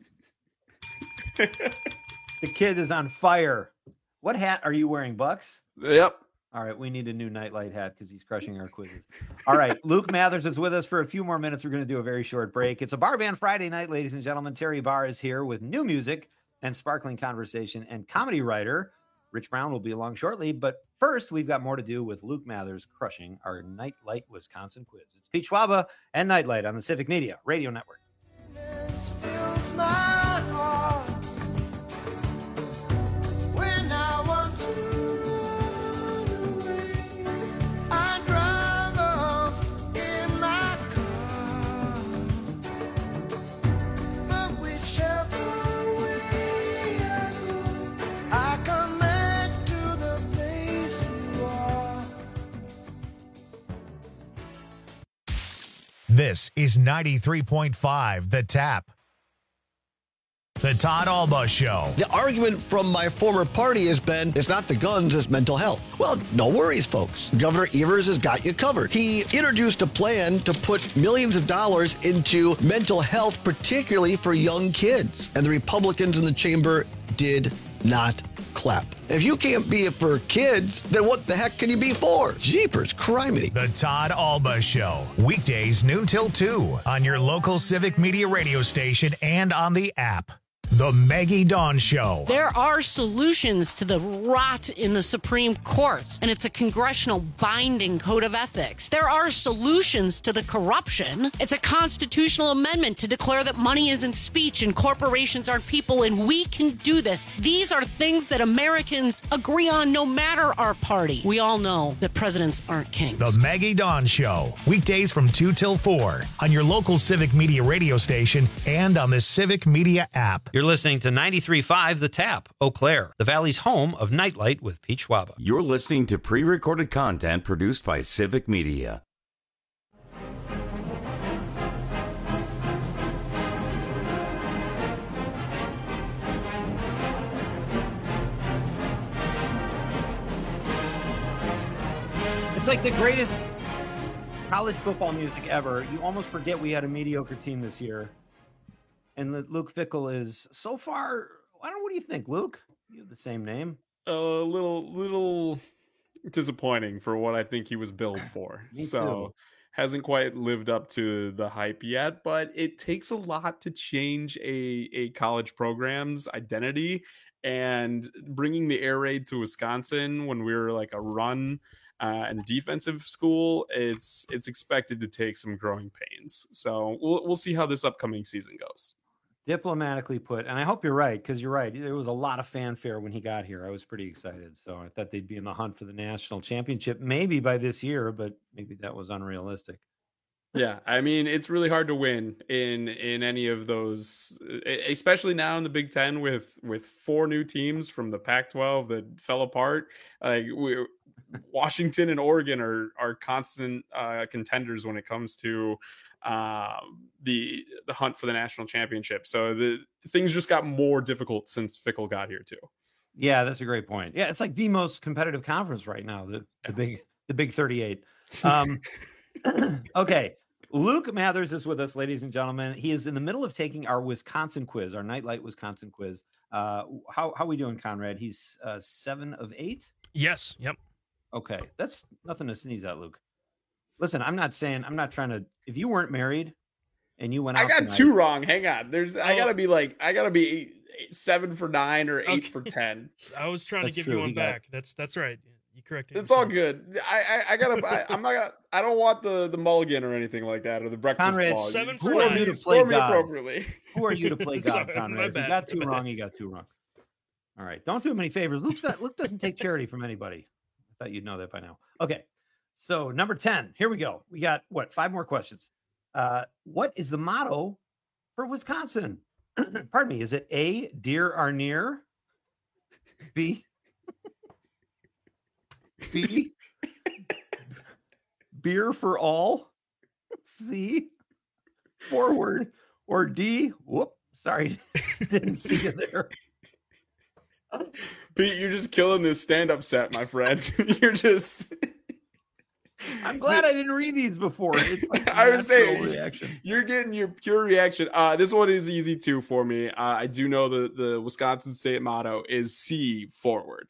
The kid is on fire. What hat are you wearing, Bucks? Yep. All right, we need a new nightlight hat because he's crushing our quizzes. All right, Luke Mathers is with us for a few more minutes. We're going to do a very short break. It's a Bar Band Friday night, ladies and gentlemen. Terry Barr is here with new music and sparkling conversation, and comedy writer Rich Brown will be along shortly. But First, we've got more to do with Luke Mathers crushing our Nightlight Wisconsin quiz. It's Pete Schwaba and Nightlight on the Civic Media Radio Network. This is ninety-three point five The Tap. The Todd Alba Show. The argument from my former party has been, it's not the guns, it's mental health. Well, no worries, folks. Governor Evers has got you covered. He introduced a plan to put millions of dollars into mental health, particularly for young kids. And the Republicans in the chamber did not clap. If you can't be it for kids, then what the heck can you be for? Jeepers, criminy. The Todd Alba Show. Weekdays noon till two on your local Civic Media radio station and on the app. The Maggie Dawn Show. There are solutions to the rot in the Supreme Court, and it's a congressional binding code of ethics. There are solutions to the corruption. It's a constitutional amendment to declare that money isn't speech and corporations aren't people, and we can do this. These are things that Americans agree on no matter our party. We all know that presidents aren't kings. The Maggie Dawn Show. Weekdays from two till four on your local Civic Media radio station and on the Civic Media app. You're listening to ninety-three point five The Tap, Eau Claire, the Valley's home of Nightlight with Pete Schwaba. You're listening to pre-recorded content produced by Civic Media. It's like the greatest college football music ever. You almost forget we had a mediocre team this year. And Luke Fickell is so far. I don't know. What do you think, Luke? You have the same name. A little, little disappointing for what I think he was billed for. Me so too. hasn't quite lived up to the hype yet. But it takes a lot to change a a college program's identity, and bringing the air raid to Wisconsin when we were like a run uh, and defensive school. It's it's expected to take some growing pains. So we'll we'll see how this upcoming season goes. Diplomatically put, and I hope you're right, because you're right. There was a lot of fanfare when he got here. I was pretty excited. So I thought they'd be in the hunt for the national championship, maybe by this year, but maybe that was unrealistic. Yeah, I mean, it's really hard to win in in any of those, especially now in the Big Ten with with four new teams from the Pac twelve that fell apart. Like we, Washington and Oregon are are constant uh, contenders when it comes to uh, the the hunt for the national championship. So the things just got more difficult since Fickell got here too. Yeah, that's a great point. Yeah, it's like the most competitive conference right now. The the big the Big thirty-eight. Um, okay. Luke Mathers is with us, ladies and gentlemen. He is in the middle of taking our Wisconsin quiz, our Nightlight Wisconsin quiz. Uh, how how are we doing, Conrad? He's uh, seven of eight? Yes. Yep. Okay. That's nothing to sneeze at, Luke. Listen, I'm not saying, I'm not trying to, if you weren't married and you went out I got tonight, two wrong. Hang on. There's, Oh. I gotta be like, I gotta be eight, eight, seven for nine or eight Okay. for ten. I was trying That's to give true, you one he got- back. That's that's right. You corrected. It's all good. I, I, I gotta. I, I'm not. Gonna, I don't want the the mulligan or anything like that or the breakfast Conrad, ball. seven You for score nine. me, You to score play me God. appropriately. who are you to play God, Sorry, my Conrad? If you bad, got two my wrong, bad. you got two wrong. All right. Don't do him any favors. Luke's not, Luke doesn't take charity from anybody. I thought you'd know that by now. Okay. So number ten, here we go. We got what? Five more questions. Uh, what is the motto for Wisconsin? Pardon me. Is it A, deer are near? B, B, beer for all? C, forward? Or D, whoop, sorry, didn't see you there. Pete, you're just killing this stand-up set, my friend. You're just. I'm glad I didn't read these before. It's like a I was natural saying, reaction. you're getting your pure reaction. Uh, this one is easy too for me. Uh, I do know the the Wisconsin State motto is C, forward.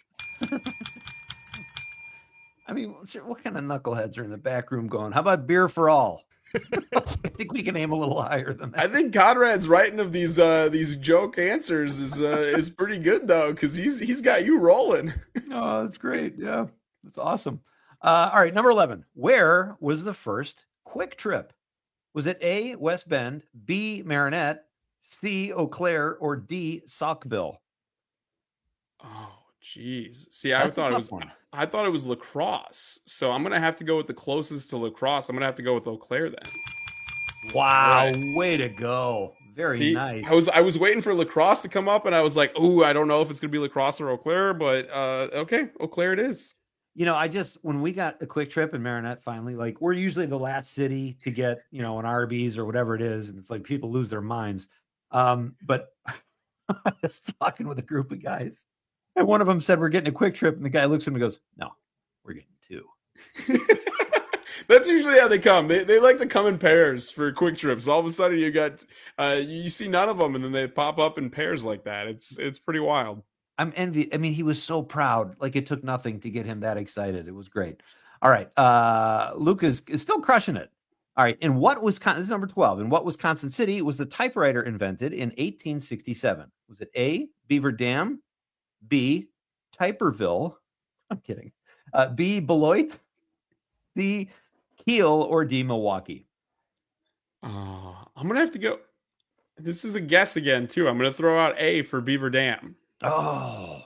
I mean, what kind of knuckleheads are in the back room going, how about beer for all? I think we can aim a little higher than that. I think Conrad's writing of these uh, these joke answers is uh, is pretty good though, because he's he's got you rolling. Oh, that's great. Yeah. That's awesome. Uh, all right, number eleven. Where was the first Quick Trip? Was it A, West Bend, B, Marinette, C, Eau Claire, or D, Saukville? Oh, geez. See, I That's a thought it tough was one. I thought it was La Crosse. So I'm gonna have to go with the closest to La Crosse. I'm gonna have to go with Eau Claire then. Wow, Right. way to go. Very See, nice. I was I was waiting for La Crosse to come up, and I was like, oh, I don't know if it's gonna be La Crosse or Eau Claire, but uh, okay, Eau Claire it is. You know, I just, when we got a Quick Trip in Marinette finally, like we're usually the last city to get, you know, an Arby's or whatever it is. And it's like people lose their minds. Um, but I was talking with a group of guys and one of them said, we're getting a Quick Trip. And the guy looks at me and goes, no, we're getting two. That's usually how they come. They they like to come in pairs for quick trips. All of a sudden, you got uh, you see none of them, and then they pop up in pairs like that. It's it's pretty wild. I'm envy. I mean, he was so proud. Like it took nothing to get him that excited. It was great. All right. Uh, Luke is, is still crushing it. All right. In what Wisconsin, this is number twelve. In what Wisconsin city was the typewriter invented in eighteen sixty-seven? Was it A, Beaver Dam, B, Typerville? I'm kidding. Uh, B, Beloit, C, Kiel, or D, Milwaukee? Uh, I'm gonna have to go. This is a guess again too. I'm gonna throw out A for Beaver Dam. Oh,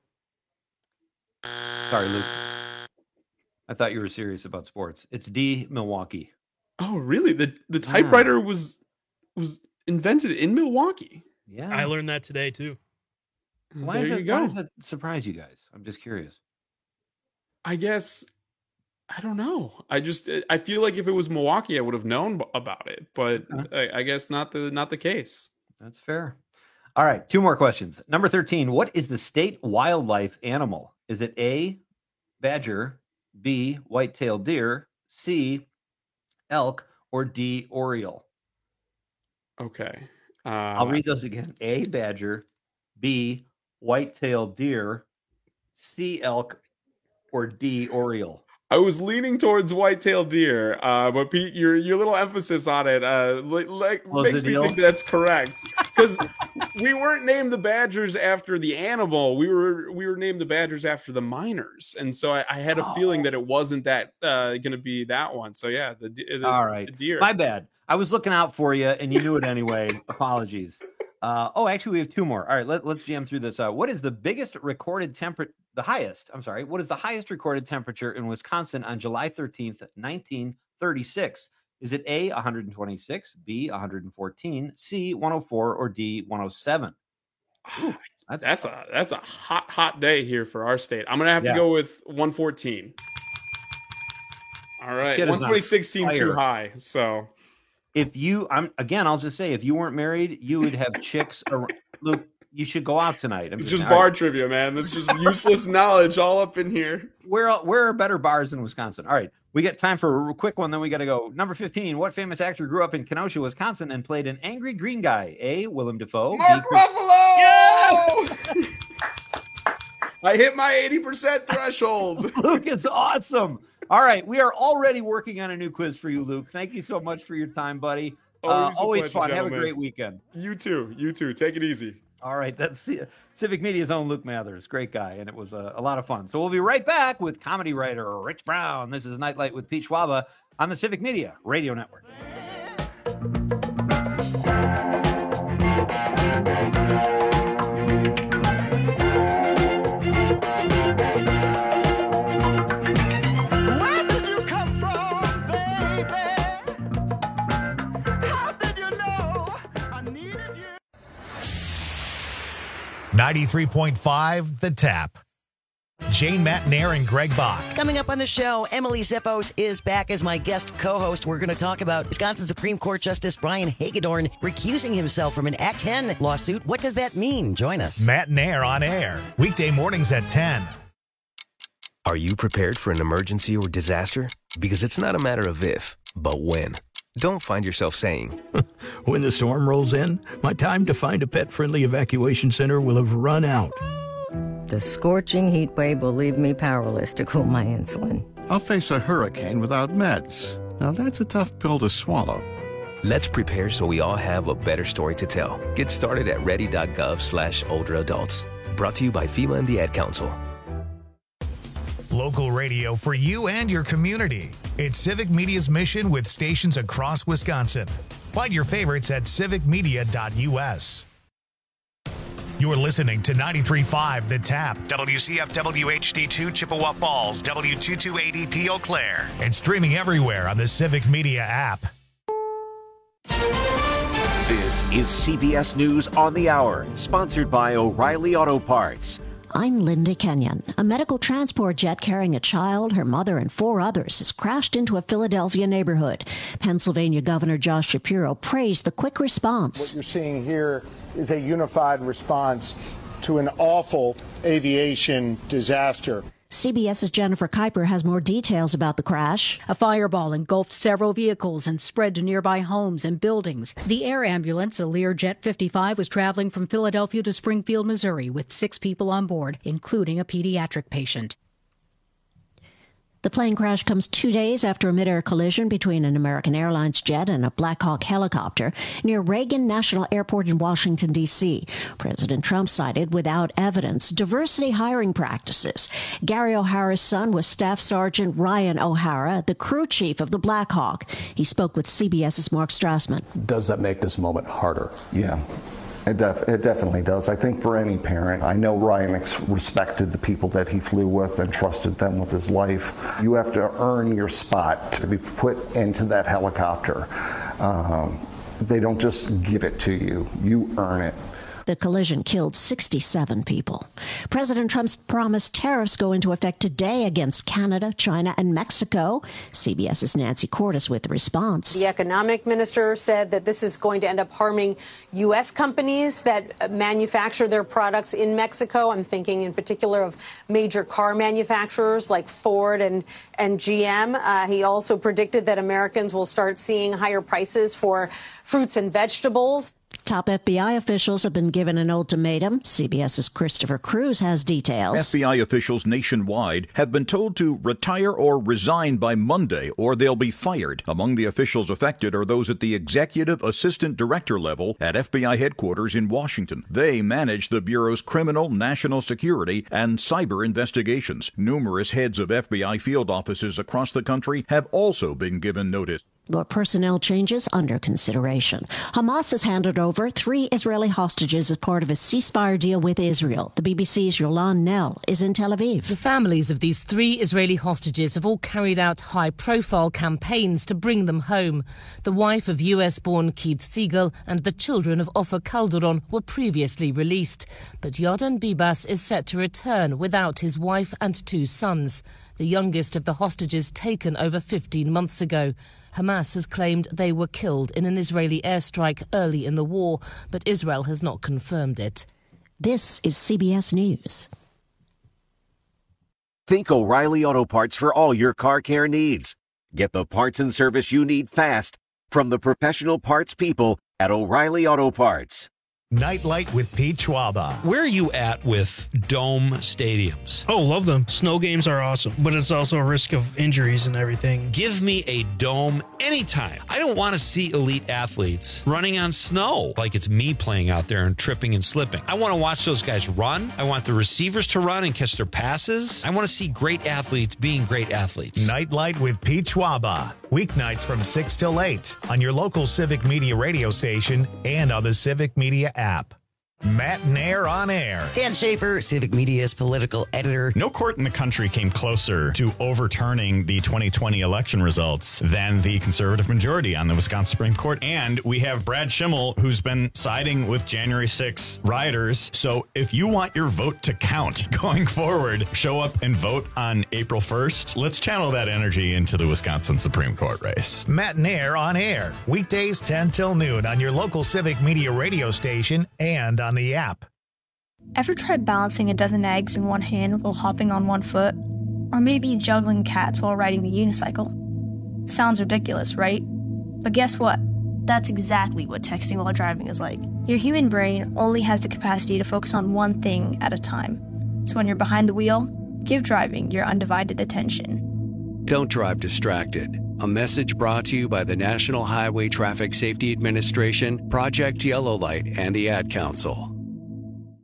sorry, Luke. I thought you were serious about sports. It's D, Milwaukee. Oh, really? The the typewriter yeah. was was invented in Milwaukee. Yeah, I learned that today too. Why, there is you it, go. why does that surprise you guys? I'm just curious. I guess I don't know. I just I feel like if it was Milwaukee, I would have known about it, but Okay. I, I guess not the not the case. That's fair. All right, two more questions. Number thirteen, what is the state wildlife animal? Is it A, badger, B, white-tailed deer, C, elk, or D, oriole? Okay. Uh, I'll read those again. A, badger, B, white-tailed deer, C, elk, or D, oriole. I was leaning towards white-tailed deer, uh, but Pete, your your little emphasis on it, uh, like, like Close makes the me deal. think that's correct. Because we weren't named the Badgers after the animal; we were we were named the Badgers after the miners, and so I, I had a Oh. feeling that it wasn't that uh, going to be that one. So yeah, the, de- the All right. the deer. My bad. I was looking out for you, and you knew it anyway. Apologies. Uh, oh, actually, we have two more. All right, let, let's jam through this. Uh, what is the biggest recorded temperature? The highest, I'm sorry. What is the highest recorded temperature in Wisconsin on July thirteenth, nineteen thirty-six? Is it A, one hundred twenty-six, B, one hundred fourteen, C, one hundred four, or D, one hundred seven? Ooh, that's That's a that's a hot hot day here for our state. I'm gonna have Yeah. to go with one fourteen. All right, Kid is one on twenty-six seemed too fire. high. So If you, I'm again, I'll just say, if you weren't married, you would have chicks. Ar- Luke, you should go out tonight. I'm it's just all bar right. trivia, man. That's just useless knowledge all up in here. Where where are better bars in Wisconsin? All right, we got time for a quick one. Then we got to go. Number fifteen. What famous actor grew up in Kenosha, Wisconsin, and played an angry green guy? A, Willem Dafoe. Mark B, Chris- Ruffalo! I hit my eighty percent threshold. Luke is awesome. All right, we are already working on a new quiz for you, Luke. Thank you so much for your time, buddy. Uh, Always a always pleasure, fun. Have a gentlemen. great weekend. You too. You too. Take it easy. All right, that's C- Civic Media's own Luke Mathers. Great guy, and it was a, a lot of fun. So we'll be right back with comedy writer Rich Brown. This is Nightlight with Pete Schwaba on the Civic Media Radio Network. Where did you come from, baby? How did you know I needed you? ninety-three point five The Tap. Jane Matnair and Greg Bach. Coming up on the show, Emily Zippos is back as my guest co-host. We're going to talk about Wisconsin Supreme Court Justice Brian Hagedorn recusing himself from an Act ten lawsuit. What does that mean? Join us. Matnair on air. Weekday mornings at ten. Are you prepared for an emergency or disaster? Because it's not a matter of if, but when. Don't find yourself saying, When the storm rolls in, my time to find a pet-friendly evacuation center will have run out. The scorching heat wave will leave me powerless to cool my insulin. I'll face a hurricane without meds. Now that's a tough pill to swallow. let's prepare so we all have a better story to tell. Get started at ready.gov slash older adults. Brought to you by FEMA and the Ad Council. Local radio for you and your community. It's Civic Media's mission with stations across Wisconsin. Find your favorites at civic media dot u s. You're listening to ninety-three point five The Tap, W C F W H D two Chippewa Falls, W two two eight E P Eau Claire, and streaming everywhere on the Civic Media app. This is C B S News on the Hour, sponsored by O'Reilly Auto Parts. I'm Linda Kenyon. A medical transport jet carrying a child, her mother, and four others has crashed into a Philadelphia neighborhood. Pennsylvania Governor Josh Shapiro praised the quick response. What you're seeing here is a unified response to an awful aviation disaster. CBS's Jennifer Kuiper has more details about the crash. A fireball engulfed several vehicles and spread to nearby homes and buildings. The air ambulance, a Learjet fifty-five, was traveling from Philadelphia to Springfield, Missouri, with six people on board, including a pediatric patient. The plane crash comes two days after a mid-air collision between an American Airlines jet and a Black Hawk helicopter near Reagan National Airport in Washington, D C President Trump cited without evidence diversity hiring practices. Gary O'Hara's son was Staff Sergeant Ryan O'Hara, the crew chief of the Black Hawk. He spoke with CBS's Mark Strassman. Does that make this moment harder? Yeah. It, def- it definitely does. I think for any parent, I know Ryan ex- respected the people that he flew with and trusted them with his life. You have to earn your spot to be put into that helicopter. Um, they don't just give it to you. You earn it. The collision killed sixty-seven people. President Trump's promised tariffs go into effect today against Canada, China, and Mexico. CBS's Nancy Cordes with the response. The economic minister said that this is going to end up harming U S companies that manufacture their products in Mexico. I'm thinking in particular of major car manufacturers like Ford and, and G M. Uh, he also predicted that Americans will start seeing higher prices for fruits and vegetables. Top F B I officials have been given an ultimatum. CBS's Christopher Cruz has details. F B I officials nationwide have been told to retire or resign by Monday, or they'll be fired. Among the officials affected are those at the executive assistant director level at F B I headquarters in Washington. They manage the Bureau's criminal, national security, and cyber investigations. Numerous heads of F B I field offices across the country have also been given notice. More personnel changes under consideration. Hamas has handed over three Israeli hostages as part of a ceasefire deal with Israel. The B B C's Yolande Nell is in Tel Aviv. The families of these three Israeli hostages have all carried out high-profile campaigns to bring them home. The wife of U S-born Keith Siegel and the children of Ofer Calderon were previously released. But Yarden Bibas is set to return without his wife and two sons, the youngest of the hostages taken over fifteen months ago. Hamas has claimed they were killed in an Israeli airstrike early in the war, but Israel has not confirmed it. This is C B S News. Think O'Reilly Auto Parts for all your car care needs. Get the parts and service you need fast from the professional parts people at O'Reilly Auto Parts. Nightlight with Pete Schwaba. Where are you at with dome stadiums? Oh, love them. Snow games are awesome, but it's also a risk of injuries and everything. Give me a dome anytime. I don't want to see elite athletes running on snow like it's me playing out there and tripping and slipping. I want to watch those guys run. I want the receivers to run and catch their passes. I want to see great athletes being great athletes. Nightlight with Pete Schwaba. Weeknights from six till eight on your local Civic Media radio station and on the Civic Media app. Matt Nair on air. Dan Schaefer, Civic Media's political editor. No court in the country came closer to overturning the twenty twenty election results than the conservative majority on the Wisconsin Supreme Court. And we have Brad Schimmel, who's been siding with January sixth rioters. So if you want your vote to count going forward, show up and vote on April first. Let's channel that energy into the Wisconsin Supreme Court race. Matt Nair on air. Weekdays ten till noon on your local Civic Media radio station and on the app. Ever tried balancing a dozen eggs in one hand while hopping on one foot? Or maybe juggling cats while riding the unicycle? Sounds ridiculous, right? But guess what? That's exactly what texting while driving is like. Your human brain only has the capacity to focus on one thing at a time. So when you're behind the wheel, give driving your undivided attention. Don't drive distracted. A message brought to you by the National Highway Traffic Safety Administration, Project Yellow Light, and the Ad Council.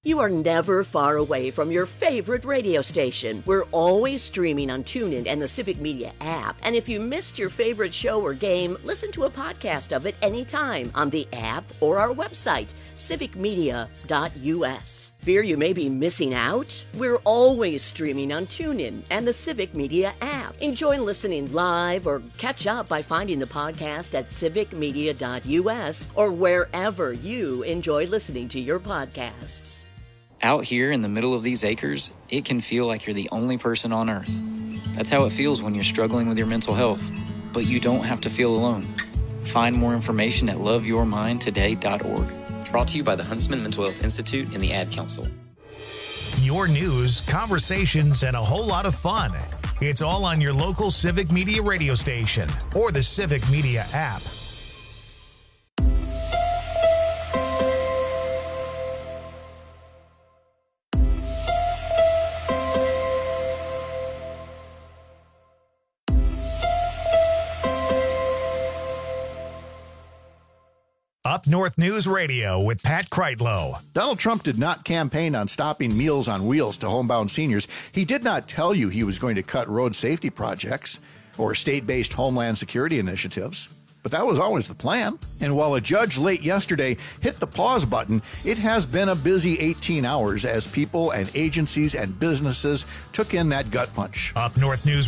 You are never far away from your favorite radio station. We're always streaming on TuneIn and the Civic Media app. And if you missed your favorite show or game, listen to a podcast of it anytime on the app or our website, civic media dot u s. Fear you may be missing out? We're always streaming on TuneIn and the Civic Media app. Enjoy listening live or catch up by finding the podcast at civic media dot u s or wherever you enjoy listening to your podcasts. Out here in the middle of these acres, it can feel like you're the only person on Earth. That's how it feels when you're struggling with your mental health. But you don't have to feel alone. Find more information at love your mind today dot org. Brought to you by the Huntsman Mental Health Institute and the Ad Council. Your news, conversations, and a whole lot of fun. It's all on your local Civic Media radio station or the Civic Media app. Up North News Radio with Pat Kreitlow. Donald Trump did not campaign on stopping Meals on Wheels to homebound seniors. He did not tell you he was going to cut road safety projects or state-based homeland security initiatives. But that was always the plan. And while a judge late yesterday hit the pause button, it has been a busy eighteen hours as people and agencies and businesses took in that gut punch. Up North News